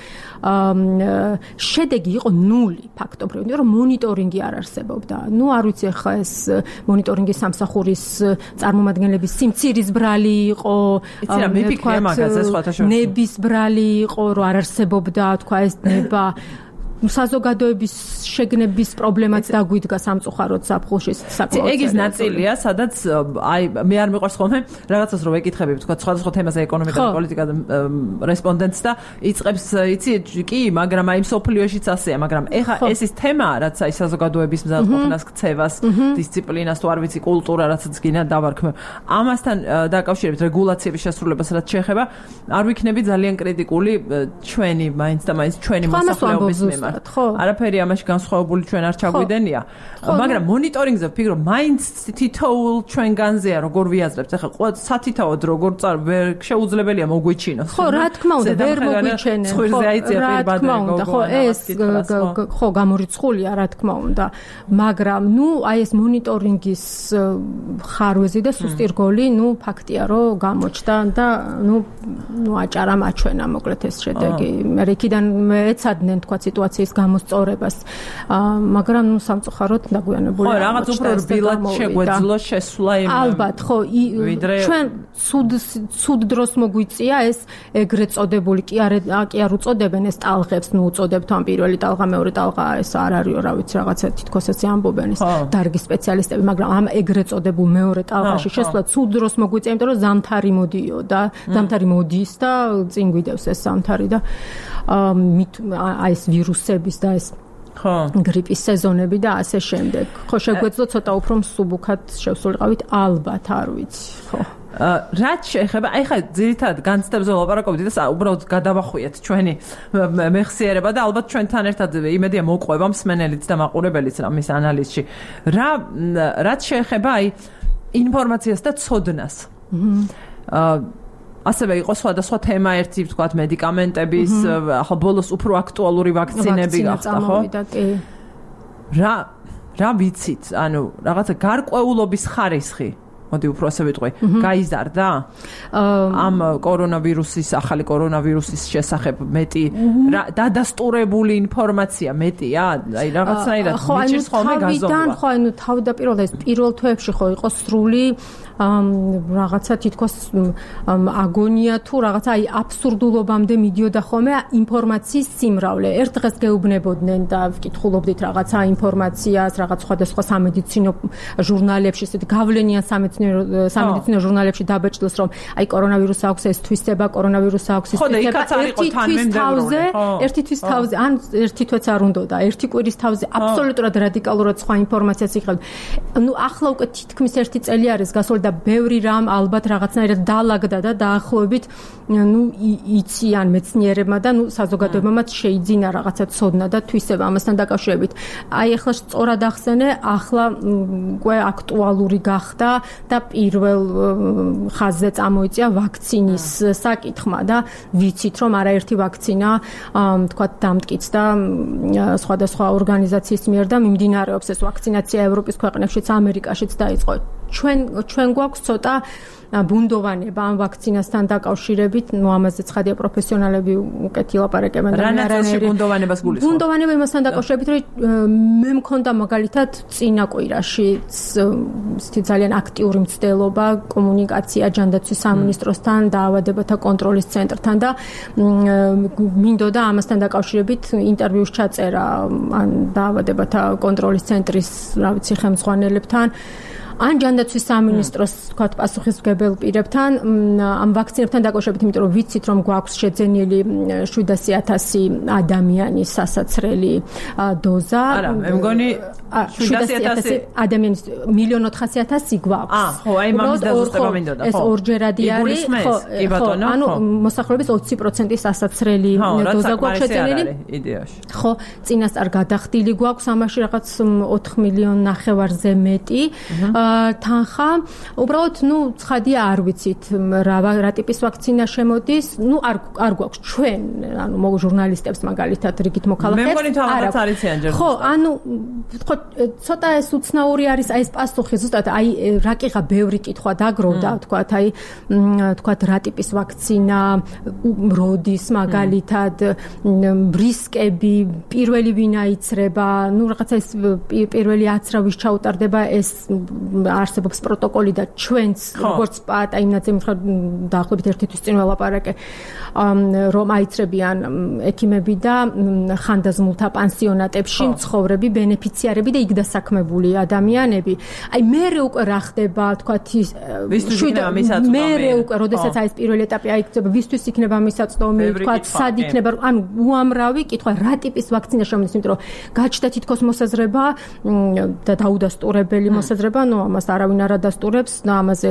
შედეგი იყო ნული ფაქტობრივად, რომ მონიტორინგი არ არსებობდა. ნუ არ ვიცი ხა ეს მონიტორინგის სამსახურის წარმომადგენლების სიმცირის ბრალი იყო, იცი რა მიფიქრე მაგაზე სხვათა შორის. ნების ბრალი იყო, რომ არ არსებობდა თქვა ეს ნება საზოგადოების შეგნების პრობლემაც დაგვიდგა სამწუხაროდ საფხულში საკუთარ. ეგ ის ნაწილია, სადაც აი მე არ მიყვარს ხოლმე რაღაცას რომ ეკითხები, თქვა სხვადასხვა თემაზე ეკონომიკა და პოლიტიკა რესპონდენტს და იწყებს იცი კი, მაგრამ აი სოფლიოშიც ასეა, მაგრამ ეხა ეს ის თემაა, რაც აი საზოგადოების მზადყოფნას, ქცევას, დისციპლინას, თუ არ ვიცი, კულტურა, რაცაც გინდა დავარქმევ. ამასთან დაკავშირებით რეგულაციების შესრულებას რაც შეეხება, არ ვიქნები ძალიან კრიტიკული ჩვენი მაინც და მაინც ჩვენი მოსახლეობის მიმართ. არაფერი ამაში განსხვავებული ჩვენ არ ჩაგვიდენია. მაგრამ მონიტორინგზე ვფიქრობ, მაინც თითოეულ ჩვენგანზეა როგორ ვიაზრებთ. ეხლა სათითაოდ როგორ წარ ვერ შეუძლებელია მოგვიჩინოს. ხო, რა თქმა უნდა, ვერ მოგვიჩენენ. ხო, რა თქმა უნდა, ხო, ეს ხო გამორიცხულია, რა თქმა უნდა. მაგრამ ნუ აი ეს მონიტორინგის ხარვეზი და სუსტი რგოლი, ნუ ფაქტია, რომ გამოჩნდა და ნუ ნუ აჭარა მაჩვენა მოკლედ ეს შედეგი. მე იქიდან ეცადნენ თქვა სიტუაციის გამოსწორებას. მაგრამ ნუ სამწუხაროდ დაგვიანებული. ხო, რაღაც უფრო რბილად შეგვეძლო შესვლა იმ ალბათ, ხო, ჩვენ სუდ სუდ დროს მოგვიწია ეს ეგრეთ წოდებული კი არ კი არ უწოდებენ ეს ტალღებს, ნუ უწოდებთ ამ პირველი ტალღა, მეორე ტალღა, ეს არ არისო, რა ვიცი, რაღაცა თითქოს ესე ამბობენ ეს დარგის სპეციალისტები, მაგრამ ამ ეგრეთ წოდებულ მეორე ტალღაში შესვლა სუდ დროს მოგვიწია, იმიტომ რომ ზამთარი მოდიოდა, ზამთარი მოდის და წინ გვიდევს ეს ზამთარი და აი ეს ვირუსების და ეს ხო გრიპის სეზონები და ასე შემდეგ. ხო, შეგვეძლო ცოტა უფრო მსუბუქად შევსულიყავით, ალბათ, არ ვიცი, ხო. რაც შეეხება, აი ხა ძირითადად განცდებზე ვლაპარაკობთ და უბრალოდ გადავახვიეთ ჩვენი მეხსიერება და ალბათ ჩვენთან ერთად იმედია მოყვება მსმენელიც და მაყურებელიც ამის ანალიზში. რა რაც შეეხება აი ინფორმაციას და ცოდნას. აა ასევე იყო სხვადასხვა თემა ერთი, ვთქვათ, მედიკამენტების, ახლა ბოლოს უფრო აქტუალური ვაქცინები გახდა, ხო? რა რა ვიცით, ანუ რაღაცა გარკვეულობის ხარისხი მოდი უფრო ასე ვიტყვი, გაიზარდა ამ კორონავირუსის, ახალი კორონავირუსის შესახებ მეტი დადასტურებული ინფორმაცია მეტია? აი რაღაცნაირად მიჭირს ხოლმე გაზომვა. ხო, ანუ თავდაპირველად ეს პირველ თვეებში ხო იყო სრული რაღაცა თითქოს აგონია თუ რაღაცა აი აბსურდულობამდე მიდიოდა ხოლმე ინფორმაციის სიმრავლე. ერთ დღეს გეუბნებოდნენ და ვკითხულობდით რაღაცა ინფორმაციას, რაღაც სხვადასხვა სამედიცინო ჟურნალებში, ესეთ გავლენიან სამედიცინო სამედიცინო ჟურნალებში დაბეჭდოს, რომ აი კორონავირუსი აქვს ეს თვისება, კორონავირუსი აქვს ის თვისება, ერთი თვის თავზე, ერთი თვის თავზე, ან ერთი თვეც არ უნდოდა, ერთი კვირის თავზე აბსოლუტურად რადიკალურად სხვა ინფორმაციას იღებდა. ნუ ახლა უკვე თითქმის ერთი წელი არის გასული და ბევრი რამ ალბათ რაღაცნაირად დაალაგდა და დაახლოებით ნუ იციან მეცნიერებმა და ნუ საზოგადოებამაც შეიძინა რაღაცა ცოდნა და თვისება ამასთან დაკავშირებით. აი ახლა სწორად ახსენე, ახლა უკვე აქტუალური გახდა და პირველ ხაზზე წამოიწია ვაქცინის საკითხმა და ვიცით, რომ არაერთი ვაქცინა თქვა დამტკიცდა სხვადასხვა ორგანიზაციის მიერ და მიმდინარეობს ეს ვაქცინაცია ევროპის ქვეყნებშიც, ამერიკაშიც დაიწყო. ჩვენ ჩვენ გვაქვს ცოტა ბუნდოვანება ამ ვაქცინასთან დაკავშირებით, ნუ ამაზე ცხადია პროფესიონალები უკეთ ილაპარაკებენ და მე არანაირი ბუნდოვანებას გულისხმობ. ბუნდოვანება იმასთან დაკავშირებით, რომ მე მქონდა მაგალითად წინა კვირაში ძალიან აქტიური მცდელობა, კომუნიკაცია ჯანდაცვის სამინისტროსთან, დაავადებათა კონტროლის ცენტრთან და მინდოდა ამასთან დაკავშირებით ინტერვიუს ჩაწერა ან დაავადებათა კონტროლის ცენტრის, რა ვიცი, ხელმძღვანელებთან. ან ჯანდაცვის სამინისტროს თქვათ პასუხისმგებელ პირებთან ამ ვაქცინებთან დაკავშირებით, იმიტომ რომ ვიცით, რომ გვაქვს შეძენილი შვიდასი ათასი ადამიანის სასაცრელი დოზა. არა, მე მგონი შვიდასი ათასი ადამიანის მილიონ ოთხასი ათასი გვაქვს. აა, ხო, აი მამის დაზუსტება მინდოდა, ხო. ეს ორჯერადი არის, ხო, ანუ მოსახლეობის ოცი პროცენტის სასაცრელი დოზა გვაქვს შეძენილი. იდეაში. ხო, წინასწარ გადახდილი გვაქვს ამაში რაღაც ოთხ მილიონ ნახევარზე მეტი. თანხა, უბრალოდ, ნუ ცხადია არ ვიცით რა რა ტიპის ვაქცინა შემოდის, ნუ არ არ გვაქვს ჩვენ, ანუ მოგ ჟურნალისტებს მაგალითად რიგით მოქალაქეებს. მე მგონი თავადაც არიციან ჯერ. ხო, ანუ ხო, ცოტა ეს უცნაური არის აი ეს პასუხი, ზუსტად აი რაკიღა ბევრი კითხვა დაგროვდა, თქვათ აი თქვათ რა ტიპის ვაქცინა როდის მაგალითად რისკები, პირველი ვინ აიცრება, ნუ რაღაცა ეს პირველი აცრავის ჩაუტარდება ეს არსებობს პროტოკოლი და ჩვენც როგორც პატა იმ ნაწილს მხარ დაახლოებით ერთი თვის წინ ველაპარაკე რომ აიწრებიან ექიმები და ხანდაზმულთა პანსიონატებში მცხოვრები ბენეფიციარები და იქ დასაქმებული ადამიანები. აი მერე უკვე რა ხდება, თქვათ ის მერე უკვე, როდესაც აი ეს პირველი ეტაპი აიქცება, ვისთვის იქნება მისაწვდომი, თქვათ სად იქნება, ანუ უამრავი კითხვა, რა ტიპის ვაქცინა შემოდის, იმიტომ რომ გაჩნდა თითქოს მოსაზრება და დაუდასტურებელი მოსაზრება, ნუ ამას არავინ არ ადასტურებს და ამაზე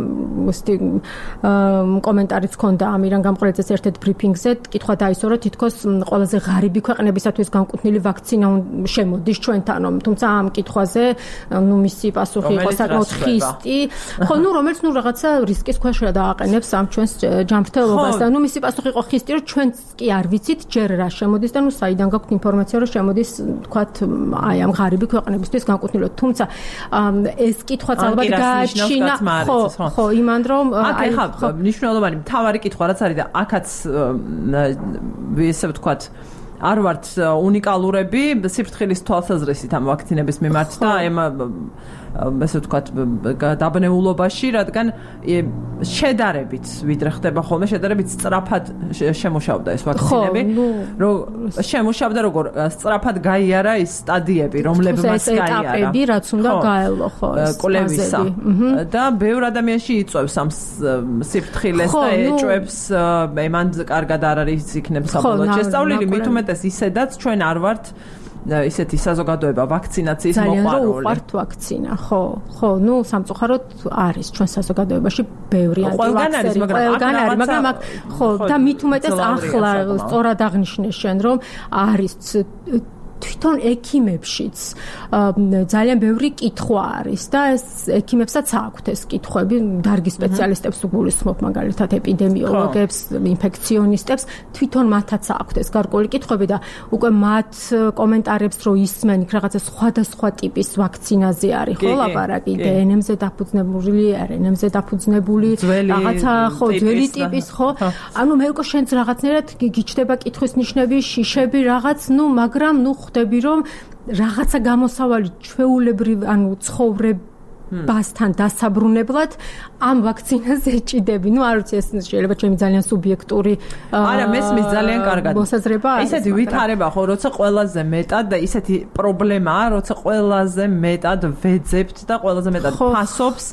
კომენტარიც ჰქონდა ამირან გამყრელიძეს ერთ-ერთ ბრიფინგზე, კითხვა დაისურვა თითქოს ყველაზე ღარიბი ქვეყნებისათვის განკუთვნილი ვაქცინა შემოდის ჩვენთან, თუმცა ამ კითხვაზე ნუ მისი პასუხი იყო საკმაოდ ხისტი, ხო, ნუ რომელიც ნუ რაღაცა რისკის ქვეშ დააყენებს ამ ჩვენს ჯანმრთელობას და ნუ მისი პასუხი იყო ხისტი, რომ ჩვენც კი არ ვიცით ჯერ რა შემოდის და ნუ საიდან გაქვთ ინფორმაცია, რომ შემოდის თქვათ აი ამ ღარიბი ქვეყნებისთვის განკუთვნილად, თუმცა ეს კითხვაც ალბათ გააჩინა, ხო, ხო, იმან რომ აი ხო, მნიშვნელოვანი მთავარი კითხვა რაც არის და აქაც ესე ვთქვათ არ ვართ უნიკალურები სიფრთხილის თვალსაზრისით ამ ვაქცინების მიმართ და ემ ესე ვთქვათ დაბნეულობაში, რადგან შედარებით ვიდრე ხდება ხოლმე შედარებით სწრაფად შემუშავდა ეს ვაქცინები, რომ შემუშავდა როგორ სწრაფად გაიარა ის სტადიები, რომლებმაც გაიარა. ეტაპები, რაც უნდა გაელო ხო ეს კვლევისა და ბევრ ადამიანში იწვევს ამ სიფრთხილეს და ეჭვებს ემან კარგად არ არის იქნებ საბოლოოდ შესწავლილი, მით უმეტეს ისედაც ჩვენ არ ვართ ისეთი საზოგადოება ვაქცინაციის მოყვარული. ძალიან რომ უყვართ ვაქცინა, ხო, ხო, ნუ სამწუხაროდ არის ჩვენ საზოგადოებაში ბევრი ანტივაქსერი, ყველგან არის, მაგრამ ხო, და მით უმეტეს ახლა სწორად აღნიშნე შენ, რომ არის თვითონ ექიმებშიც ძალიან ბევრი კითხვა არის და ეს ექიმებსაც აქვთ ეს კითხვები, დარგის სპეციალისტებს უგულისხმობ მაგალითად ეპიდემიოლოგებს, ინფექციონისტებს, თვითონ მათაც აქვთ ეს გარკვეული კითხვები და უკვე მათ კომენტარებს რო ისმენ, იქ რაღაცა სხვადასხვა ტიპის ვაქცინაზე არის ხო ლაპარაკი, დნმ-ზე დაფუძნებული, არ ენ ემ-ზე დაფუძნებული, რაღაცა ხო, ძველი ტიპის ხო, ანუ მე უკვე შენც რაღაცნაირად გიჩნდება კითხვის ნიშნები, შიშები რაღაც, ნუ მაგრამ ნუ ხდები რომ რაღაცა გამოსავალი ჩვეულებრივ ანუ ცხოვრებასთან დასაბრუნებლად ამ ვაქცინას ეჭიდები. ნუ არ ვიცი ეს შეიძლება ჩემი ძალიან სუბიექტური არა მესმის ძალიან კარგად მოსაზრება არის. ისეთი ვითარება ხო როცა ყველაზე მეტად და ისეთი პრობლემაა როცა ყველაზე მეტად ვეძებთ და ყველაზე მეტად ფასობს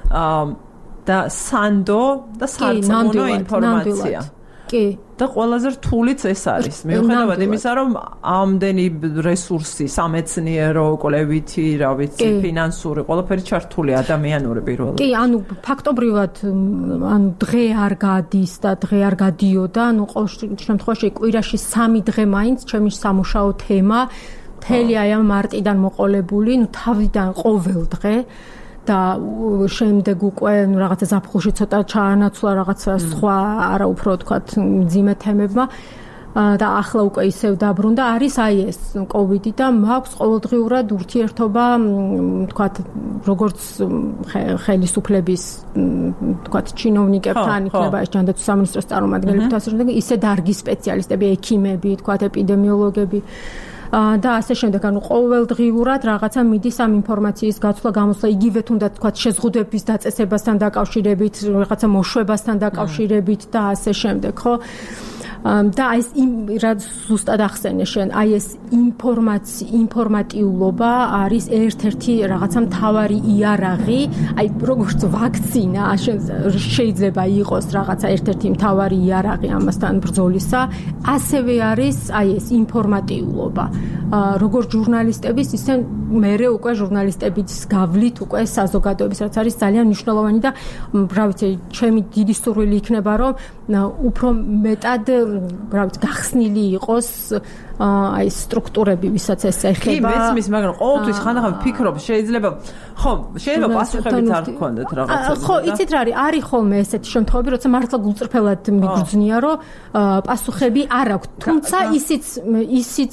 და სანდო და სარწმუნო ინფორმაცია. კი და ყველაზე რთულიც ეს არის. მიუხედავად იმისა, რომ ამდენი რესურსი, სამეცნიერო, კვლევითი, რა ვიცი, ფინანსური, ყველაფერი ჩართული ადამიანური პირველად. კი, ანუ ფაქტობრივად ანუ დღე არ გადის და დღე არ გადიოდა, ანუ ყოველ შემთხვევაში კვირაში სამი დღე მაინც ჩემი სამუშაო თემა მთელი აი ამ მარტიდან მოყოლებული, ნუ თავიდან ყოველ დღე და შემდეგ უკვე ნუ რაღაცა ზაფხულში ცოტა ჩაანაცვლა რაღაცა სხვა არა უფრო თქვათ მძიმე თემებმა და ახლა უკვე ისევ დაბრუნდა არის აი ეს კოვიდი და მაქვს ყოველდღიურად ურთიერთობა თქვათ როგორც ხელისუფლების თქვათ ჩინოვნიკებთან იქნება ეს ჯანდაცვის სამინისტროს წარმომადგენლებთან ისე დარგის სპეციალისტები, ექიმები, თქვათ ეპიდემიოლოგები და ასე შემდეგ, ანუ ყოველდღიურად რაღაცა მიდის ამ ინფორმაციის გაცვლა, გამოსვლა, იგივე თუნდაც თქვა შეზღუდვების დაწესებასთან დაკავშირებით, რაღაცა მოშვებასთან დაკავშირებით და ასე შემდეგ, ხო? და აი ეს რაც ზუსტად ახსენე შენ, აი ეს ინფორმაცია, ინფორმატიულობა არის ერთ-ერთი რაღაცა მთავარი იარაღი, აი როგორც ვაქცინა, შეიძლება იყოს რაღაცა ერთ-ერთი მთავარი იარაღი ამასთან ბრძოლისა, ასევე არის აი ეს ინფორმატიულობა. როგორც ჟურნალისტების, ისე მერე უკვე ჟურნალისტების გავლით უკვე საზოგადოების, რაც არის ძალიან მნიშვნელოვანი და რა ვიცი, ჩემი დიდი სურვილი იქნება, რომ უფრო მეტად რა ვიცი, გახსნილი იყოს აი სტრუქტურები, ვისაც ეს ეხება. კი, მესმის, მაგრამ ყოველთვის ხანდახან ვფიქრობ, შეიძლება, ხო, შეიძლება პასუხებიც არ გქონდეთ რაღაცა. ხო, იცით რა არის, არის ხოლმე ესეთი შემთხვევები, როცა მართლა გულწრფელად მიგრძნია, რომ პასუხები არ აქვს. თუმცა ისიც ისიც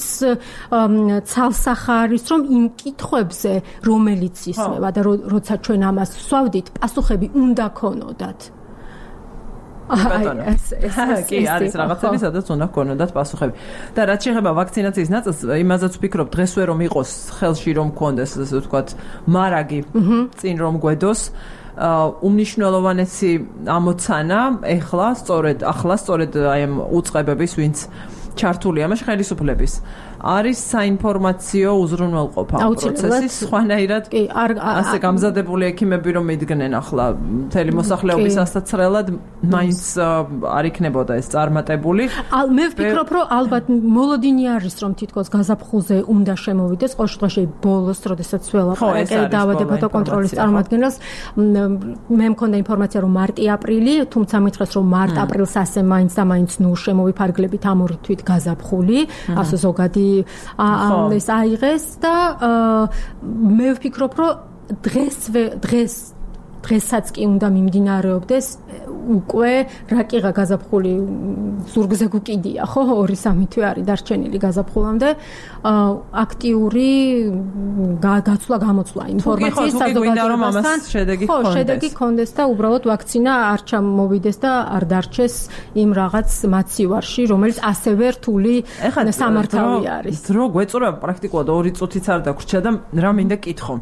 ცალსახა არის, რომ იმ კითხვებზე, რომელიც ისმევა და როცა ჩვენ ამას ვსვავდით, პასუხები უნდა ქონოდათ. ბატონო. ეს ეს კი, არის რაღაცები, სადაც უნდა გქონოდათ პასუხები. და რაც შეეხება ვაქცინაციის ნაწილს, იმაზეც ვფიქრობ, დღესვე რომ იყოს ხელში რომ გქონდეს, ასე ვთქვათ, მარაგი წინ რომ გვედოს. უმნიშვნელოვანესი ამოცანა ეხლა სწორედ ახლა სწორედ აი ამ უწყებების ვინც ჩართულია მას ხელისუფლების არის საინფორმაციო უზრუნველყოფა პროცესის სხვანაირად კი არ ასე გამზადებული ექიმები რომ მიდგნენ ახლა მთელი მოსახლეობის ასაცრელად მაინც არ იქნებოდა ეს წარმატებული მე ვფიქრობ რომ ალბათ მოლოდინი არის რომ თითქოს გაზაფხულზე უნდა შემოვიდეს ყოველ შემთხვევაში ბოლოს როდესაც ველაპარაკე დაავადებათა კონტროლის წარმომადგენელს მე მქონდა ინფორმაცია რომ მარტი-აპრილი თუმცა მითხრეს რომ მარტ-აპრილს ასე მაინც და მაინც ნუ შემოვიფარგლებით ამ ორი თვით გაზაფხული ასე ზოგადი ეს აიღეს და მე ვფიქრობ რომ დღესვე დღეს დღესაც კი უნდა მიმდინარეობდეს უკვე რაკიღა გაზაფხული ზურგზე გუკიდია ხო ორი სამი თვე არის დარჩენილი გაზაფხულამდე აქტიური გაცვლა გამოცვლა ინფორმაციის საზოგადოებასთან ხო შედეგი კონდეს და უბრალოდ ვაქცინა არ ჩამოვიდეს და არ დარჩეს იმ რაღაც მაცივარში რომელიც ასევე რთული სამართავი არის დრო გვეწურება პრაქტიკულად ორი წუთიც არ დაგვრჩა და რა მინდა კითხო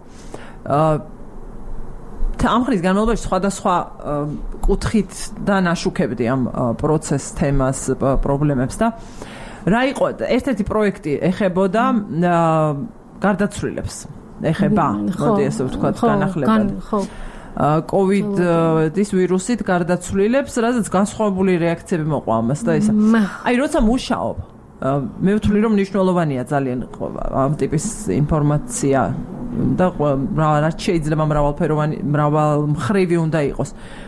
ამ ხრის განმავლობაში სხვადასხვა კუთხით და ნაშუქებდი ამ პროცეს თემას პრობლემებს და რა იყო ერთ-ერთი პროექტი ეხებოდა გარდაცვლილებს ეხება მოდი ესე ვთქვათ განახლებად კოვიდის ვირუსით გარდაცვლილებს რადგან განსხვავებული რეაქციები მოყვა ამას და ისა აი როცა მუშაობ მე ვთვლი რომ მნიშვნელოვანია ძალიან ამ ტიპის ინფორმაცია და რაც შეიძლება მრავალფეროვანი მრავალმხრივი უნდა იყოს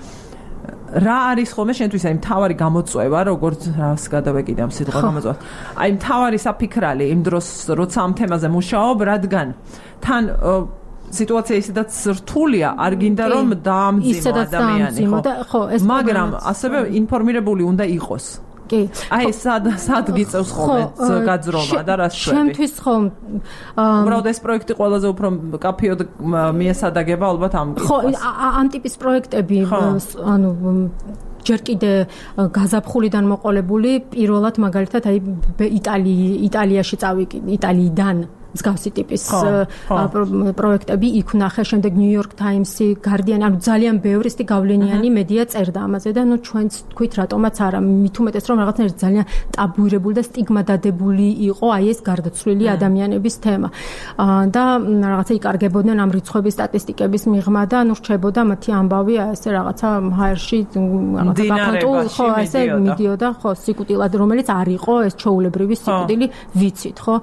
რა არის ხოლმე შენთვის აი მთავარი გამოწვევა როგორც რას გადავეკიდე ამ სიტყვა გამოწვევას აი მთავარი საფიქრალი იმ დროს როცა ამ თემაზე მუშაობ რადგან თან სიტუაცია ისედაც რთულია არ გინდა რომ დაამძიმო ადამიანი ხო მაგრამ ასევე ინფორმირებული უნდა იყოს კი აი სად სად გიწევს ხოლმე გაძრომა და რა შვები ჩემთვის ხო უბრალოდ ეს პროექტი ყველაზე უფრო კაფეოდ მიესადაგება ალბათ ამ ხო ამ ტიპის პროექტები ანუ ჯერ კიდე გაზაფხულიდან მოყოლებული პირველად მაგალითად აი იტალია იტალიაში წავიკი იტალიიდან მსგავსი ტიპის პროექტები იქ ვნახე შემდეგ ნიუ-იორკ ტაიმსი გარდიანი ანუ ძალიან ბევრი სტი გავლენიანი მედია წერდა ამაზე და ნუ ჩვენც თქვით რატომაც არა მით უმეტეს რომ რაღაცნაირად ძალიან ტაბუირებული და სტიგმატიზებული იყო აი ეს გარდაცვლილი ადამიანების თემა და რაღაცა იკარგებოდნენ ამ რიცხვების სტატისტიკების მიღმა და ნუ რჩებოდა მათი ამბავი ესე რაღაცა ჰაერში რაღაცა გაფანტულ ხო ესე მიდიოდა ხო სიკუტილად რომელიც არ იყო ეს ჩაულებრივი სიკუტილი ვიცით ხო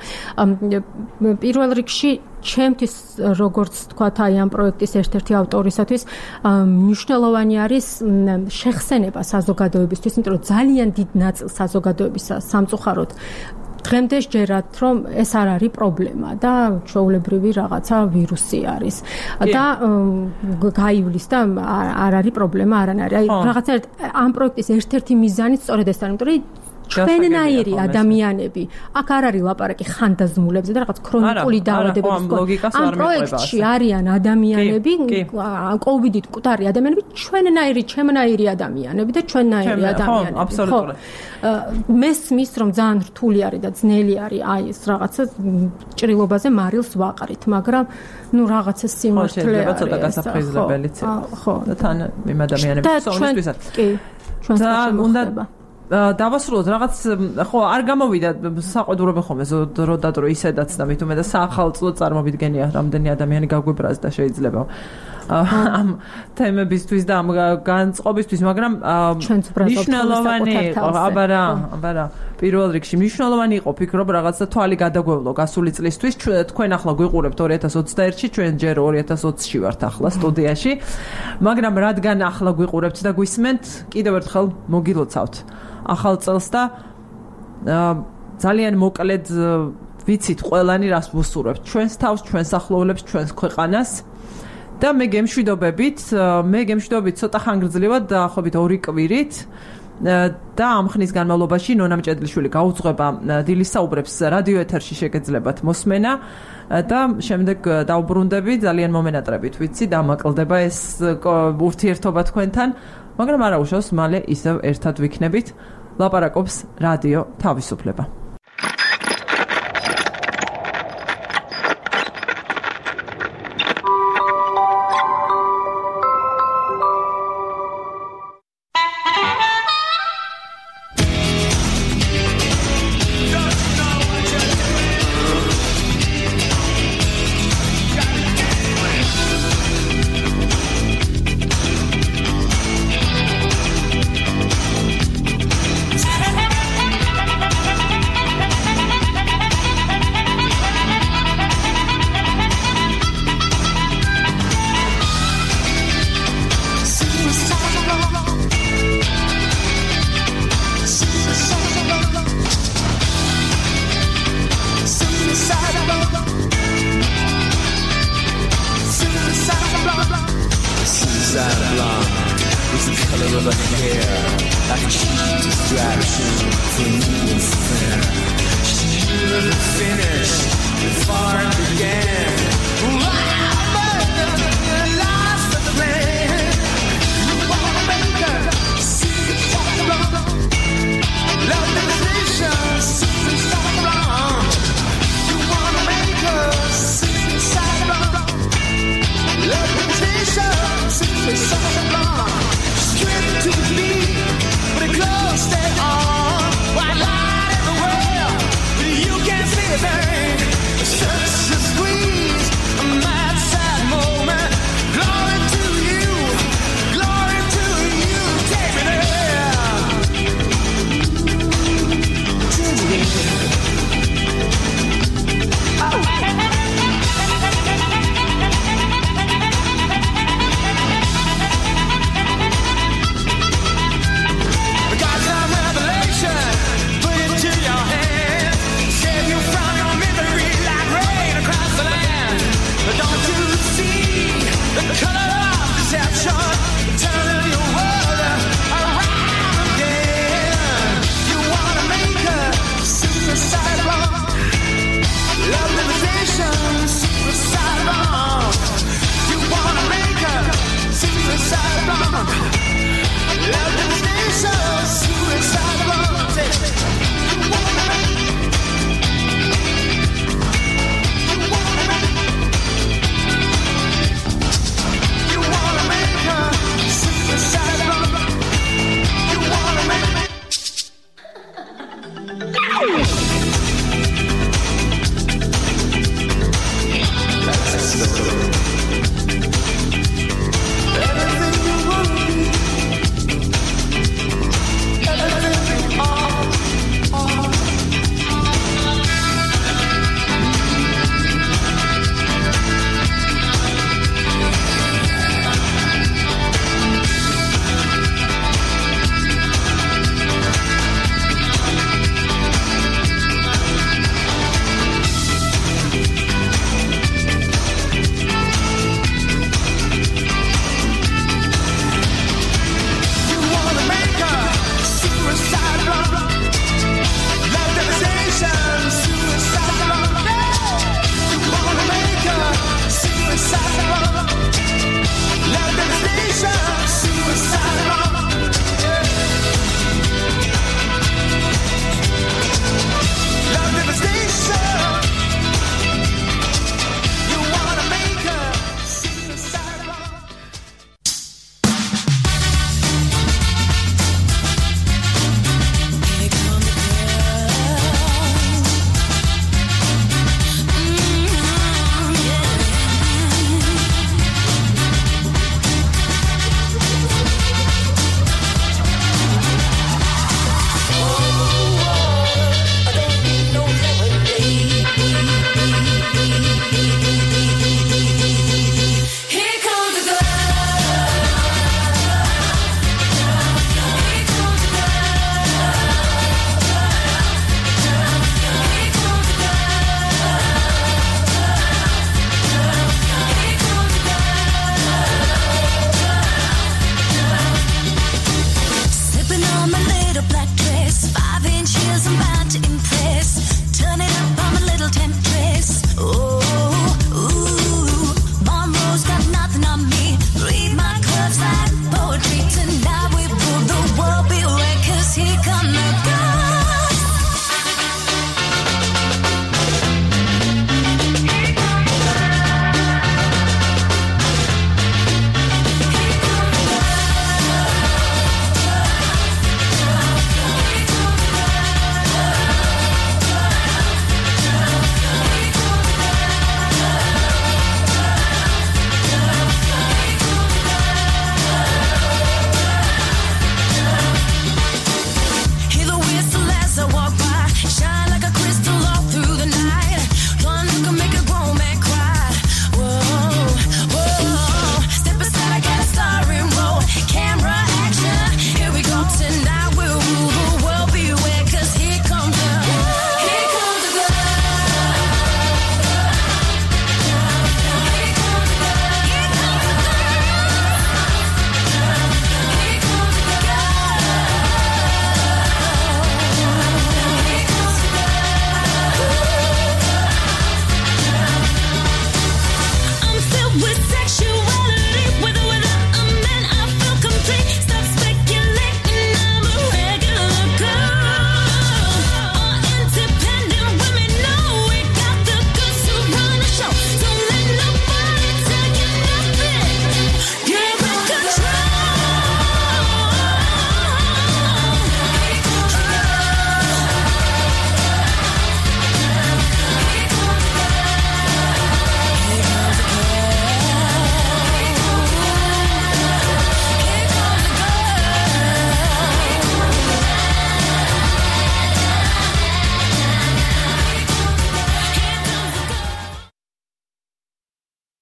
პირველ რიგში ჩემთვის როგორც თქვათ აი ამ პროექტის ერთ-ერთი ავტორისათვის მნიშვნელოვანი არის შეხსენება საზოგადოებისთვის, იმიტომ რომ ძალიან დიდ ნაწილს საზოგადოების სამწუხაროდ დღემდე სჯერათ რომ ეს არ არის პრობლემა და ჩვეულებრივი რაღაცა ვირუსი არის და გაივლის და არ არის პრობლემა არანაირი. აი რაღაცა ამ პროექტის ერთ-ერთი მიზანი სწორედ ეს არის, იმიტომ რომ ჩვენნაირი ადამიანები აქ არ არის ლაპარაკი ხანდაზმულებზე და რაღაც ქრონიკული დაავადებების ამ პროექტში არიან ადამიანები კოვიდით მკვდარი ადამიანები ჩვენნაირი ჩემნაირი ადამიანები და ჩვენნაირი ადამიანები აბსოლუტურად მესმის რომ ძალიან რთული არის და ძნელი არის აი ეს რაღაცა ჭრილობაზე მარილს ვაყრით მაგრამ ნუ რაღაცა სიმართლე არის ცოტა გასაფრთხილებელიც ხო და თან იმ ადამიანების სოუნისთვისაც კი ჩვენს უნდა დავასრულოთ რაღაც ხო არ გამოვიდა საყვედურები ხოლმე დრო და დრო ისედაც და მით უმეტეს საახალწლო წარმოვიდგენია რამდენი ადამიანი გაგვიბრაზ და შეიძლება ამ თემებისთვის და ამ განწყობისთვის მაგრამ მნიშვნელოვანი იყო აბარა აბარა პირველ რიგში მნიშვნელოვანი იყო ფიქრობ რაღაცა თვალი გადაგვევლო გასული წლისთვის თქვენ ახლა გვიყურებთ ორი ათას ოცდაერთში ჩვენ ჯერ ორი ათას ოცში ვართ ახლა სტუდიაში მაგრამ რადგან ახლა გვიყურებთ და გვისმენთ კიდევ ერთხელ მოგილოცავთ ახალ წელს და ძალიან მოკლედ ვიცით ყველანი რას ვუსურვებთ ჩვენს თავს ჩვენს ახლობლებს ჩვენს ქვეყანას და მე გემშვიდობებით მე გემშვიდობებით ცოტა ხანგრძლივად დაახლოებით ორი კვირით და ამ ხნის განმავლობაში ნონა მჭედლიშვილი გაუძღვება დილის საუბრებს რადიო ეთერში შეგეძლებათ მოსმენა და შემდეგ დავბრუნდები ძალიან მომენატრებით ვიცი დამაკლდება ეს ურთიერთობა თქვენთან მაგრამ არა უშავს მალე ისევ ერთად ვიქნებით. ლაპარაკობს რადიო თავისუფლება. Finish, the far began.